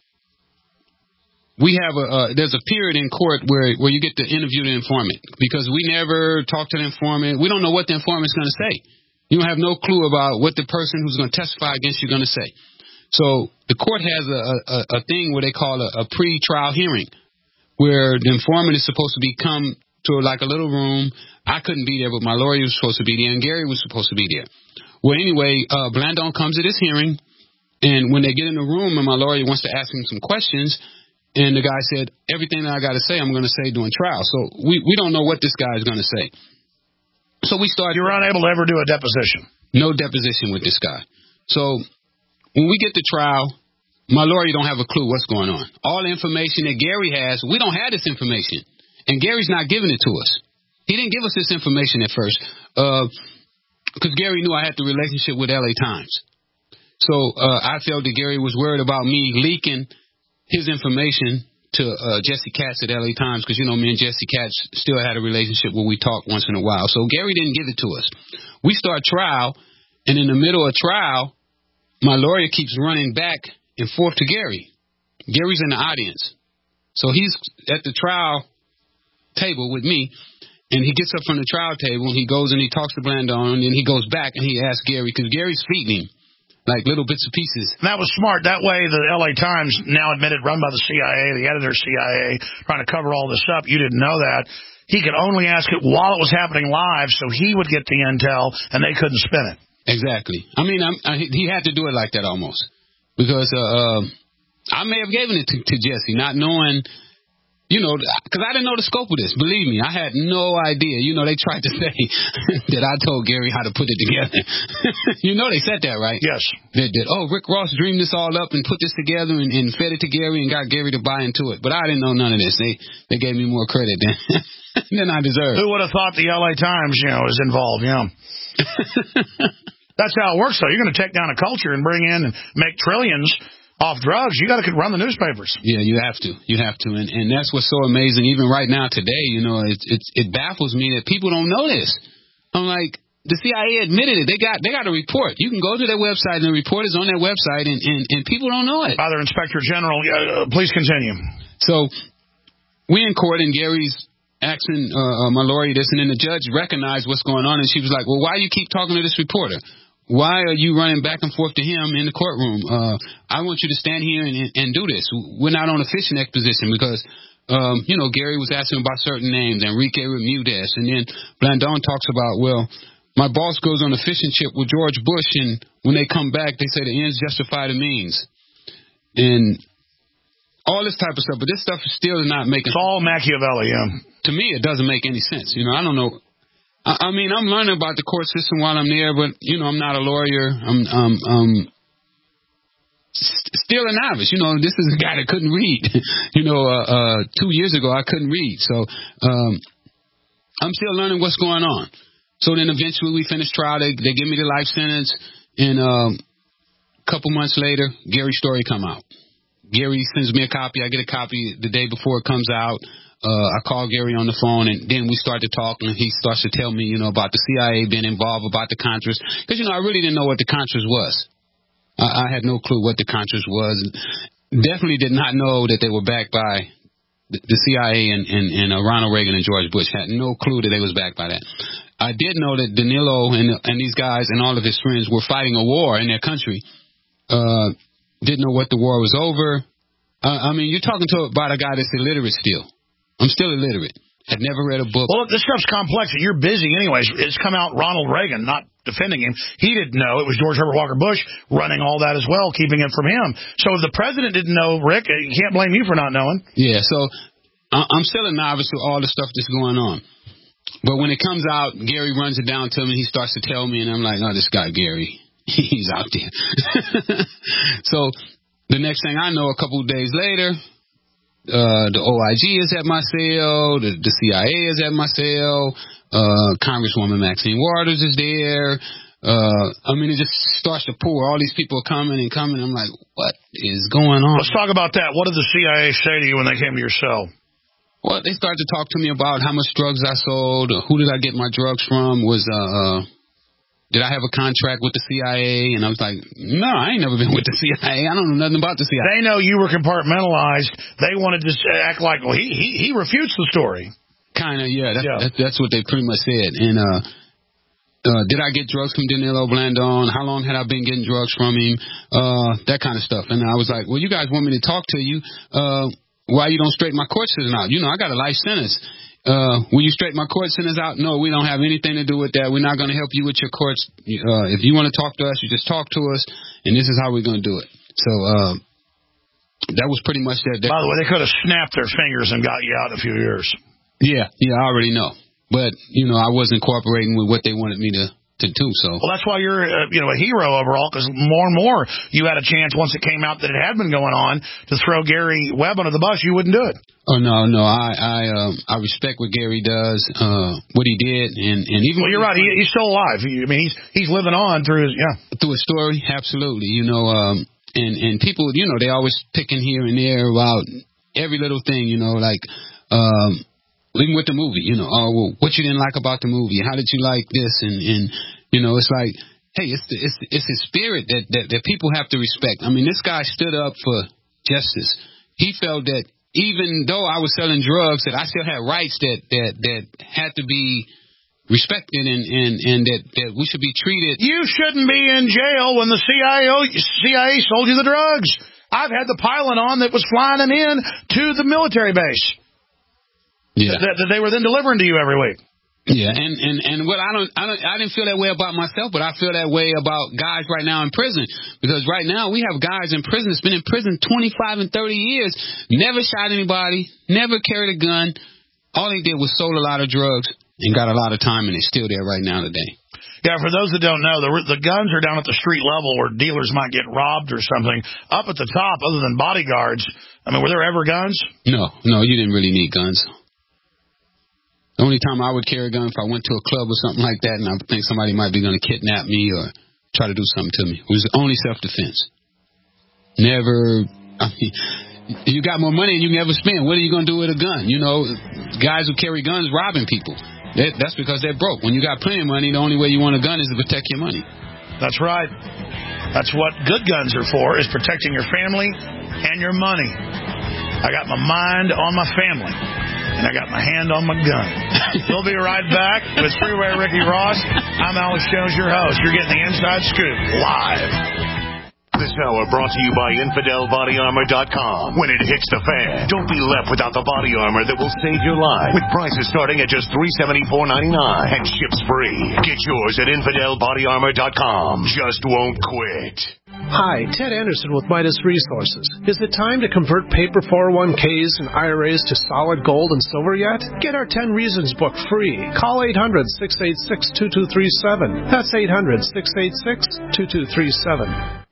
we have a, uh, there's a period in court where, where you get to interview the informant, because we never talk to the informant. We don't know what the informant's going to say. You don't have no clue about what the person who's going to testify against you is going to say. So the court has a, a, a thing where they call a, a pre-trial hearing, where the informant is supposed to be come to like a little room. I couldn't be there, but my lawyer was supposed to be there, and Gary was supposed to be there. Well, anyway, uh, Blandon comes to this hearing, and when they get in the room and my lawyer wants to ask him some questions, and the guy said, everything that I got to say, I'm going to say during trial. So we, we don't know what this guy is going to say. So we started. You're unable to ever do a deposition. No deposition with this guy. So when we get to trial, my lawyer don't have a clue what's going on. All the information that Gary has, we don't have this information. And Gary's not giving it to us. He didn't give us this information at first, because uh, Gary knew I had the relationship with L A Times. So uh, I felt that Gary was worried about me leaking his information to uh, Jesse Katz at L A Times because, you know, me and Jesse Katz still had a relationship where we talked once in a while. So Gary didn't give it to us. We start trial, and in the middle of trial, my lawyer keeps running back and forth to Gary. Gary's in the audience. So he's at the trial table with me, and he gets up from the trial table, and he goes and he talks to Blandon, and then he goes back and he asks Gary, because Gary's feeding him, like little bits and pieces. And that was smart. That way, the L A Times, now admitted, run by the C I A, the editor C I A, trying to cover all this up. You didn't know that. He could only ask it while it was happening live, so he would get the intel, and they couldn't spin it. Exactly. I mean, I'm, I, he had to do it like that almost. Because uh, uh, I may have given it to, to Jesse, not knowing, you know, because I didn't know the scope of this. Believe me, I had no idea. You know, they tried to say that I told Gary how to put it together. You know they said that, right? Yes. That, that, oh, Rick Ross dreamed this all up and put this together and, and fed it to Gary and got Gary to buy into it. But I didn't know none of this. They they gave me more credit than, than I deserved. Who would have thought the L A Times, you know, is involved, yeah. That's how it works, though. You're going to take down a culture and bring in and make trillions off drugs. You got to run the newspapers. Yeah, you have to. You have to. And, and that's what's so amazing. Even right now today, you know, it, it, it baffles me that people don't know this. I'm like, the C I A admitted it. They got they got a report. You can go to their website, and the report is on their website, and, and, and people don't know it. By their Inspector General, uh, please continue. So we in court, and Gary's asking uh, uh, my lawyer this, and then the judge recognized what's going on, and she was like, well, why do you keep talking to this reporter? Why are you running back and forth to him in the courtroom? Uh, I want you to stand here and, and, and do this. We're not on a fishing expedition because, um, you know, Gary was asking about certain names, Enrique Bermudez, and then Blandon talks about, well, my boss goes on a fishing trip with George Bush, and when they come back, they say the ends justify the means. And all this type of stuff, but this stuff is still not making sense. It's all Machiavelli, yeah. To me, it doesn't make any sense. You know, I don't know. I, I mean, I'm learning about the court system while I'm there, but, you know, I'm not a lawyer. I'm um, um, st- still a novice. You know, this is a guy that couldn't read. you know, uh, uh, two years ago, I couldn't read. So um, I'm still learning what's going on. So then eventually we finish trial. They, they give me the life sentence. And um, a couple months later, Gary's story come out. Gary sends me a copy. I get a copy the day before it comes out. Uh, I call Gary on the phone, and then we start to talk, and he starts to tell me, you know, about the C I A being involved, about the Contras. Because, you know, I really didn't know what the Contras was. I, I had no clue what the Contras was. Definitely did not know that they were backed by the, the C I A and, and, and uh, Ronald Reagan and George Bush. Had no clue that they was backed by that. I did know that Danilo and, and these guys and all of his friends were fighting a war in their country. Uh, didn't know what the war was over. Uh, I mean, you're talking to about a guy that's illiterate still. I'm still illiterate. Had never read a book. Well, this stuff's complex, and you're busy anyways. It's come out Ronald Reagan, not defending him. He didn't know. It was George Herbert Walker Bush running all that as well, keeping it from him. So if the president didn't know, Rick, you can't blame you for not knowing. Yeah, so I'm still a novice to all the stuff that's going on. But when it comes out, Gary runs it down to me. He starts to tell me, and I'm like, oh, this guy, Gary, he's out there. So the next thing I know, a couple of days later, Uh, the O I G is at my cell. The, the C I A is at my cell. Uh, Congresswoman Maxine Waters is there. Uh, I mean, it just starts to pour. All these people are coming and coming. I'm like, what is going on? Let's talk about that. What did the C I A say to you when they came to your cell? Well, they started to talk to me about how much drugs I sold. Who did I get my drugs from? Was uh, uh Did I have a contract with the C I A? And I was like, no, I ain't never been with the C I A. I don't know nothing about the C I A. They know you were compartmentalized. They wanted to act like, well, he he, he refutes the story. Kind of, yeah. That's, yeah. That, that's what they pretty much said. And uh, uh, did I get drugs from Danilo Blandon? How long had I been getting drugs from him? Uh, that kind of stuff. And I was like, well, you guys want me to talk to you. Uh, why you don't straighten my court sentence out? You know, I got a life sentence. Uh, will you straighten my court sentence out? No, we don't have anything to do with that. We're not going to help you with your courts. Uh, if you want to talk to us, you just talk to us, and this is how we're going to do it. So uh, that was pretty much that. By the way, they could have snapped their fingers and got you out in a few years. Yeah, yeah, I already know. But, you know, I wasn't cooperating with what they wanted me to, to do. So. Well, that's why you're uh, you know, a hero overall, because more and more you had a chance once it came out that it had been going on to throw Gary Webb under the bus. You wouldn't do it. Oh, no, no. I I, um, I respect what Gary does, uh, what he did. And, and even well, you're right. He, he's still alive. I mean, he's he's living on through his, yeah. Through his story, absolutely. You know, um, and, and people, you know, they always picking here and there about every little thing, you know, like um, even with the movie, you know, oh, well, what you didn't like about the movie? How did you like this? And, and you know, it's like, hey, it's the, it's it's his spirit that, that that people have to respect. I mean, this guy stood up for justice. He felt that even though I was selling drugs, that I still had rights that that that had to be respected, and, and, and that, that we should be treated. You shouldn't be in jail when the C I A sold you the drugs. I've had the pilot on that was flying them in to the military base. Yeah, that, that they were then delivering to you every week. Yeah, and, and, and what I don't, I don't, I didn't feel that way about myself, but I feel that way about guys right now in prison. Because right now we have guys in prison that's been in prison twenty-five and thirty years, never shot anybody, never carried a gun. All they did was sold a lot of drugs and got a lot of time, and they're still there right now today. Yeah, for those that don't know, the, the guns are down at the street level where dealers might get robbed or something. Up at the top, other than bodyguards, I mean, were there ever guns? No, no, you didn't really need guns. The only time I would carry a gun if I went to a club or something like that and I think somebody might be going to kidnap me or try to do something to me. It was only self-defense. Never, I mean, you got more money and you never spend. What are you going to do with a gun? You know, guys who carry guns robbing people. That, that's because they're broke. When you got plenty of money, the only way you want a gun is to protect your money. That's right. That's what good guns are for, is protecting your family and your money. I got my mind on my family. And I got my hand on my gun. We'll be right back with Freeway Ricky Ross. I'm Alex Jones, your host. You're getting the Inside Scoop live. This hour brought to you by Infidel Body Armor dot com. When it hits the fan, don't be left without the body armor that will save your life. With prices starting at just three hundred seventy-four dollars and ninety-nine cents and ships free. Get yours at Infidel Body Armor dot com. Just won't quit. Hi, Ted Anderson with Midas Resources. Is it time to convert paper four oh one k's and I R As to solid gold and silver yet? Get our ten Reasons book free. Call eight hundred, six eight six, two two three seven. That's eight hundred, six eight six, two two three seven.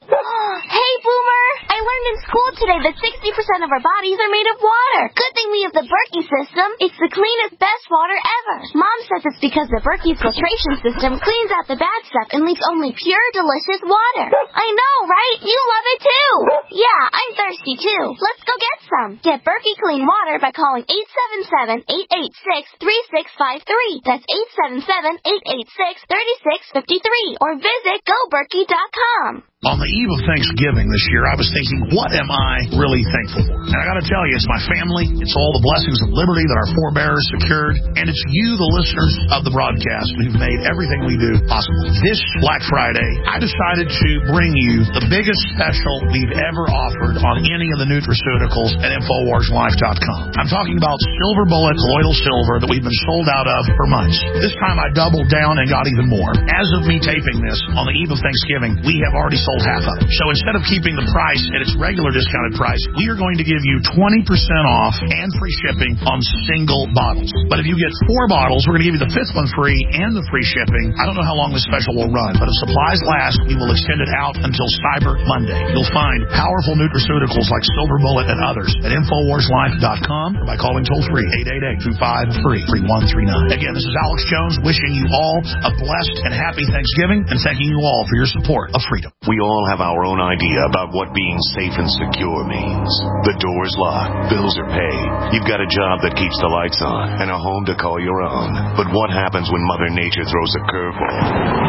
Hey, Boomer! I learned in school today that sixty percent of our bodies are made of water. Good thing we have the Berkey system. It's the cleanest, best water ever. Mom says it's because the Berkey filtration system cleans out the bad stuff and leaves only pure, delicious water. I know, right? You love it too. Yeah, I'm thirsty too. Let's go get some. Get Berkey clean water by calling eight seven seven, eight eight six, three six five three. That's eight seven seven, eight eight six, three six five three. Or visit go berkey dot com. On the eve of Thanksgiving this year, I was thinking, what am I really thankful for? And I got to tell you, it's my family. It's all the blessings of liberty that our forebears secured. And it's you, the listeners of the broadcast, who've made everything we do possible. This Black Friday, I decided to bring you the biggest special we've ever offered on any of the nutraceuticals at Infowars Life dot com. I'm talking about Silver Bullet Colloidal Silver that we've been sold out of for months. This time I doubled down and got even more. As of me taping this, on the eve of Thanksgiving, we have already sold half of it. So instead of keeping the price at its regular discounted price, we are going to give you twenty percent off and free shipping on single bottles. But if you get four bottles, we're going to give you the fifth one free and the free shipping. I don't know how long this special will run, but if supplies last, we will extend it out until Cyber Monday. You'll find powerful nutraceuticals like Silver Bullet and others at Infowars Life dot com or by calling toll-free eight eight eight, two five three, three one three nine. Again, this is Alex Jones wishing you all a blessed and happy Thanksgiving and thanking you all for your support of freedom. We all have our own idea about what being safe and secure means. The door's locked, bills are paid, you've got a job that keeps the lights on, and a home to call your own. But what happens when Mother Nature throws a curveball?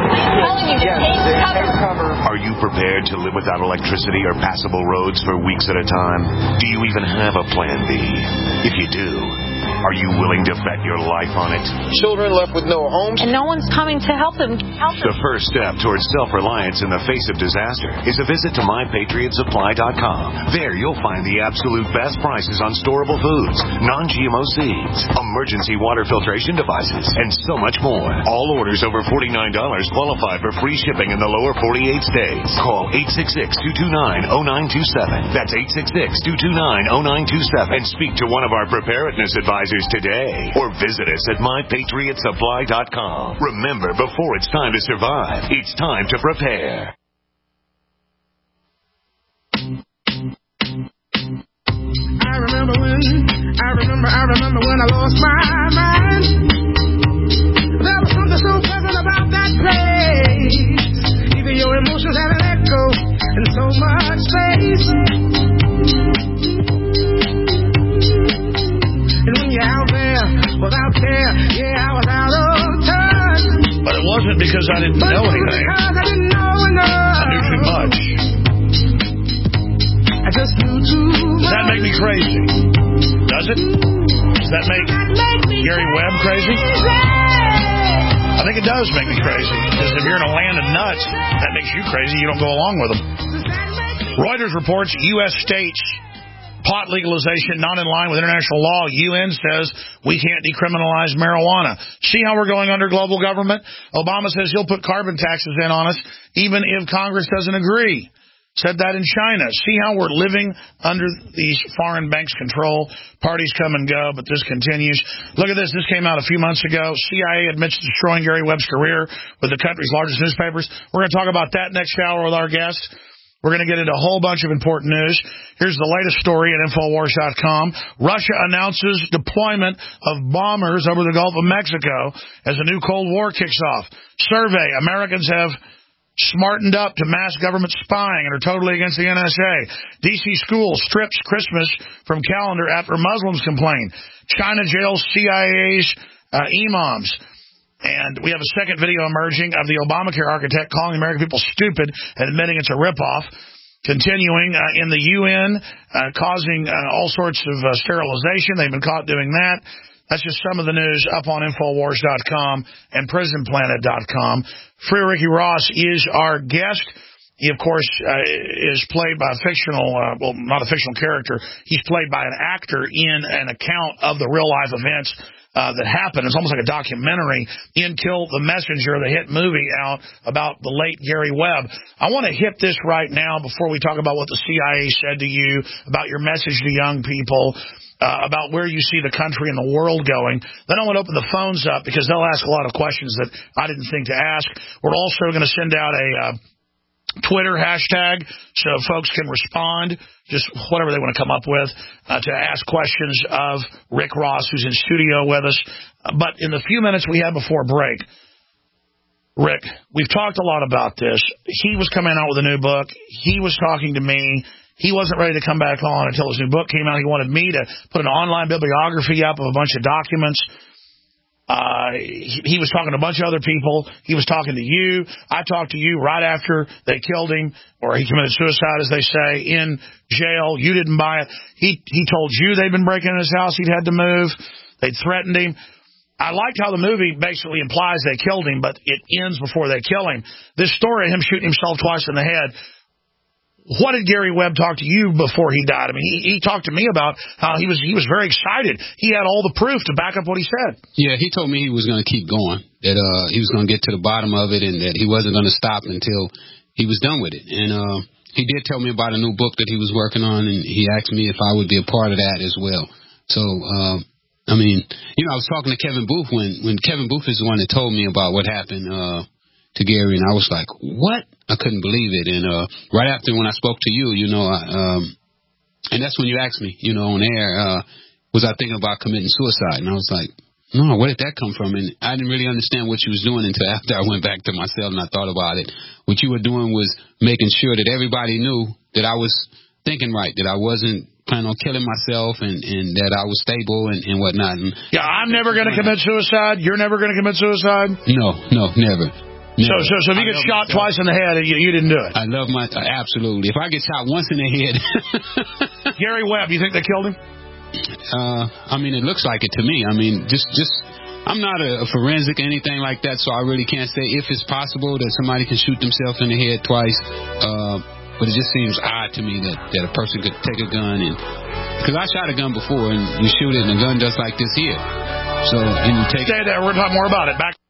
Are you prepared to live without electricity or passable roads for weeks at a time? Do you even have a plan B? If you do, are you willing to bet your life on it? Children left with no homes. And no one's coming to help them. Help them. The first step towards self-reliance in the face of disaster is a visit to my patriot supply dot com. There you'll find the absolute best prices on storable foods, non-G M O seeds, emergency water filtration devices, and so much more. All orders over forty-nine dollars qualify for free shipping in the lower forty-eight states. Call eight six six, two two nine, zero nine two seven. That's eight six six, two two nine, zero nine two seven. And speak to one of our preparedness advisors today, or visit us at my patriot supply dot com. Remember, before it's time to survive, it's time to prepare. I remember when, I remember, I remember when I lost my mind. There was something so pleasant about that place. Even your emotions had an echo in so much space. Yeah, yeah, I was out of touch. But it wasn't because I didn't But know it was anything. because I didn't know enough. I knew too much. I just knew too much. Does that make me crazy? Does it? Does that make Gary Webb crazy? I think it does make me crazy. Because if you're in a land of nuts, that makes you crazy. You don't go along with them. Reuters reports U S states pot legalization not in line with international law. U N says we can't decriminalize marijuana. See how we're going under global government? Obama says he'll put carbon taxes in on us even if Congress doesn't agree. Said that in China. See how we're living under these foreign banks' control. Parties come and go, but this continues. Look at this. This came out a few months ago. C I A admits to destroying Gary Webb's career with the country's largest newspapers. We're going to talk about that next hour with our guest. We're going to get into a whole bunch of important news. Here's the latest story at Infowars dot com. Russia announces deployment of bombers over the Gulf of Mexico as a new Cold War kicks off. Survey. Americans have smartened up to mass government spying and are totally against the N S A. D C school strips Christmas from calendar after Muslims complain. China jails C I A's uh, imams. And we have a second video emerging of the Obamacare architect calling the American people stupid and admitting it's a ripoff. Continuing uh, in the U N, uh, causing uh, all sorts of uh, sterilization. They've been caught doing that. That's just some of the news up on Infowars dot com and Prison Planet dot com. Free Ricky Ross is our guest. He, of course, uh, is played by a fictional, uh, well, not a fictional character. He's played by an actor in an account of the real-life events uh, that happened. It's almost like a documentary in Kill the Messenger, the hit movie out about the late Gary Webb. I want to hit this right now before we talk about what the C I A said to you, about your message to young people, uh, about where you see the country and the world going. Then I want to open the phones up because they'll ask a lot of questions that I didn't think to ask. We're also going to send out a Uh, Twitter hashtag so folks can respond, just whatever they want to come up with, uh, to ask questions of Rick Ross, who's in studio with us. Uh, but in the few minutes we had before break, Rick, we've talked a lot about this. He was coming out with a new book. He was talking to me. He wasn't ready to come back on until his new book came out. He wanted me to put an online bibliography up of a bunch of documents. Uh, he, he was talking to a bunch of other people. He was talking to you. I talked to you right after they killed him, or he committed suicide, as they say, in jail. You didn't buy it. He he told you they'd been breaking in his house. He'd had to move. They'd threatened him. I liked how the movie basically implies they killed him, but it ends before they kill him. This story of him shooting himself twice in the head, what did Gary Webb talk to you before he died? I mean, he, he talked to me about how he was he was very excited. He had all the proof to back up what he said. Yeah, he told me he was going to keep going, that uh, he was going to get to the bottom of it, and that he wasn't going to stop until he was done with it. And uh, he did tell me about a new book that he was working on, and he asked me if I would be a part of that as well. So, uh, I mean, you know, I was talking to Kevin Booth when, when Kevin Booth is the one that told me about what happened uh, to Gary, and I was like, what? I couldn't believe it. And uh, right after when I spoke to you, you know, I, um, and that's when you asked me, you know, on air, uh, was I thinking about committing suicide? And I was like, no, where did that come from? And I didn't really understand what you was doing until after I went back to myself and I thought about it. What you were doing was making sure that everybody knew that I was thinking right, that I wasn't planning on killing myself, and, and that I was stable and, and whatnot. And yeah, I'm never going to commit suicide. You're never going to commit suicide? No, no, never. So, so, so if you get shot myself. twice in the head, you, you didn't do it? I love my, uh, absolutely. If I get shot once in the head. Gary Webb, you think they killed him? Uh, I mean, it looks like it to me. I mean, just, just, I'm not a, a forensic or anything like that, so I really can't say if it's possible that somebody can shoot themselves in the head twice. Uh, but it just seems odd to me that, that a person could take a gun and, because I shot a gun before, and you shoot it and the gun does like this here. So, and you take. Stay there. We're talking more about it. Back.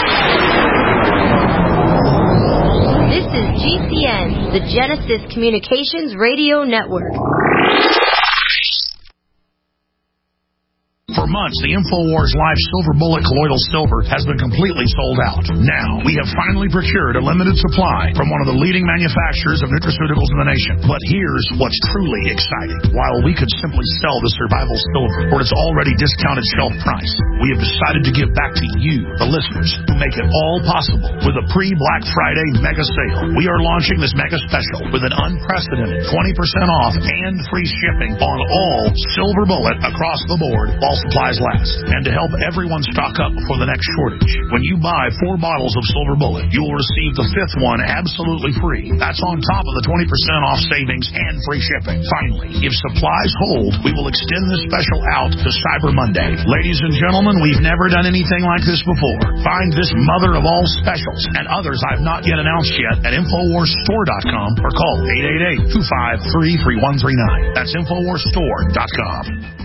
This is G C N, the Genesis Communications Radio Network. For months, the InfoWars Live Silver Bullet Colloidal Silver has been completely sold out. Now, we have finally procured a limited supply from one of the leading manufacturers of nutraceuticals in the nation. But here's what's truly exciting. While we could simply sell the Survival Silver for its already discounted shelf price, we have decided to give back to you, the listeners, who make it all possible with a pre-Black Friday mega sale. We are launching this mega special with an unprecedented twenty percent off and free shipping on all Silver Bullet across the board, while supplies last, and to help everyone stock up before the next shortage. When you buy four bottles of Silver Bullet, you will receive the fifth one absolutely free. That's on top of the twenty percent off savings and free shipping. Finally, if supplies hold, we will extend this special out to Cyber Monday. Ladies and gentlemen, we've never done anything like this before. Find this mother of all specials and others I've not yet announced yet at Infowars Store dot com or call eight eight eight, two five three, three one three nine. That's Infowars Store dot com.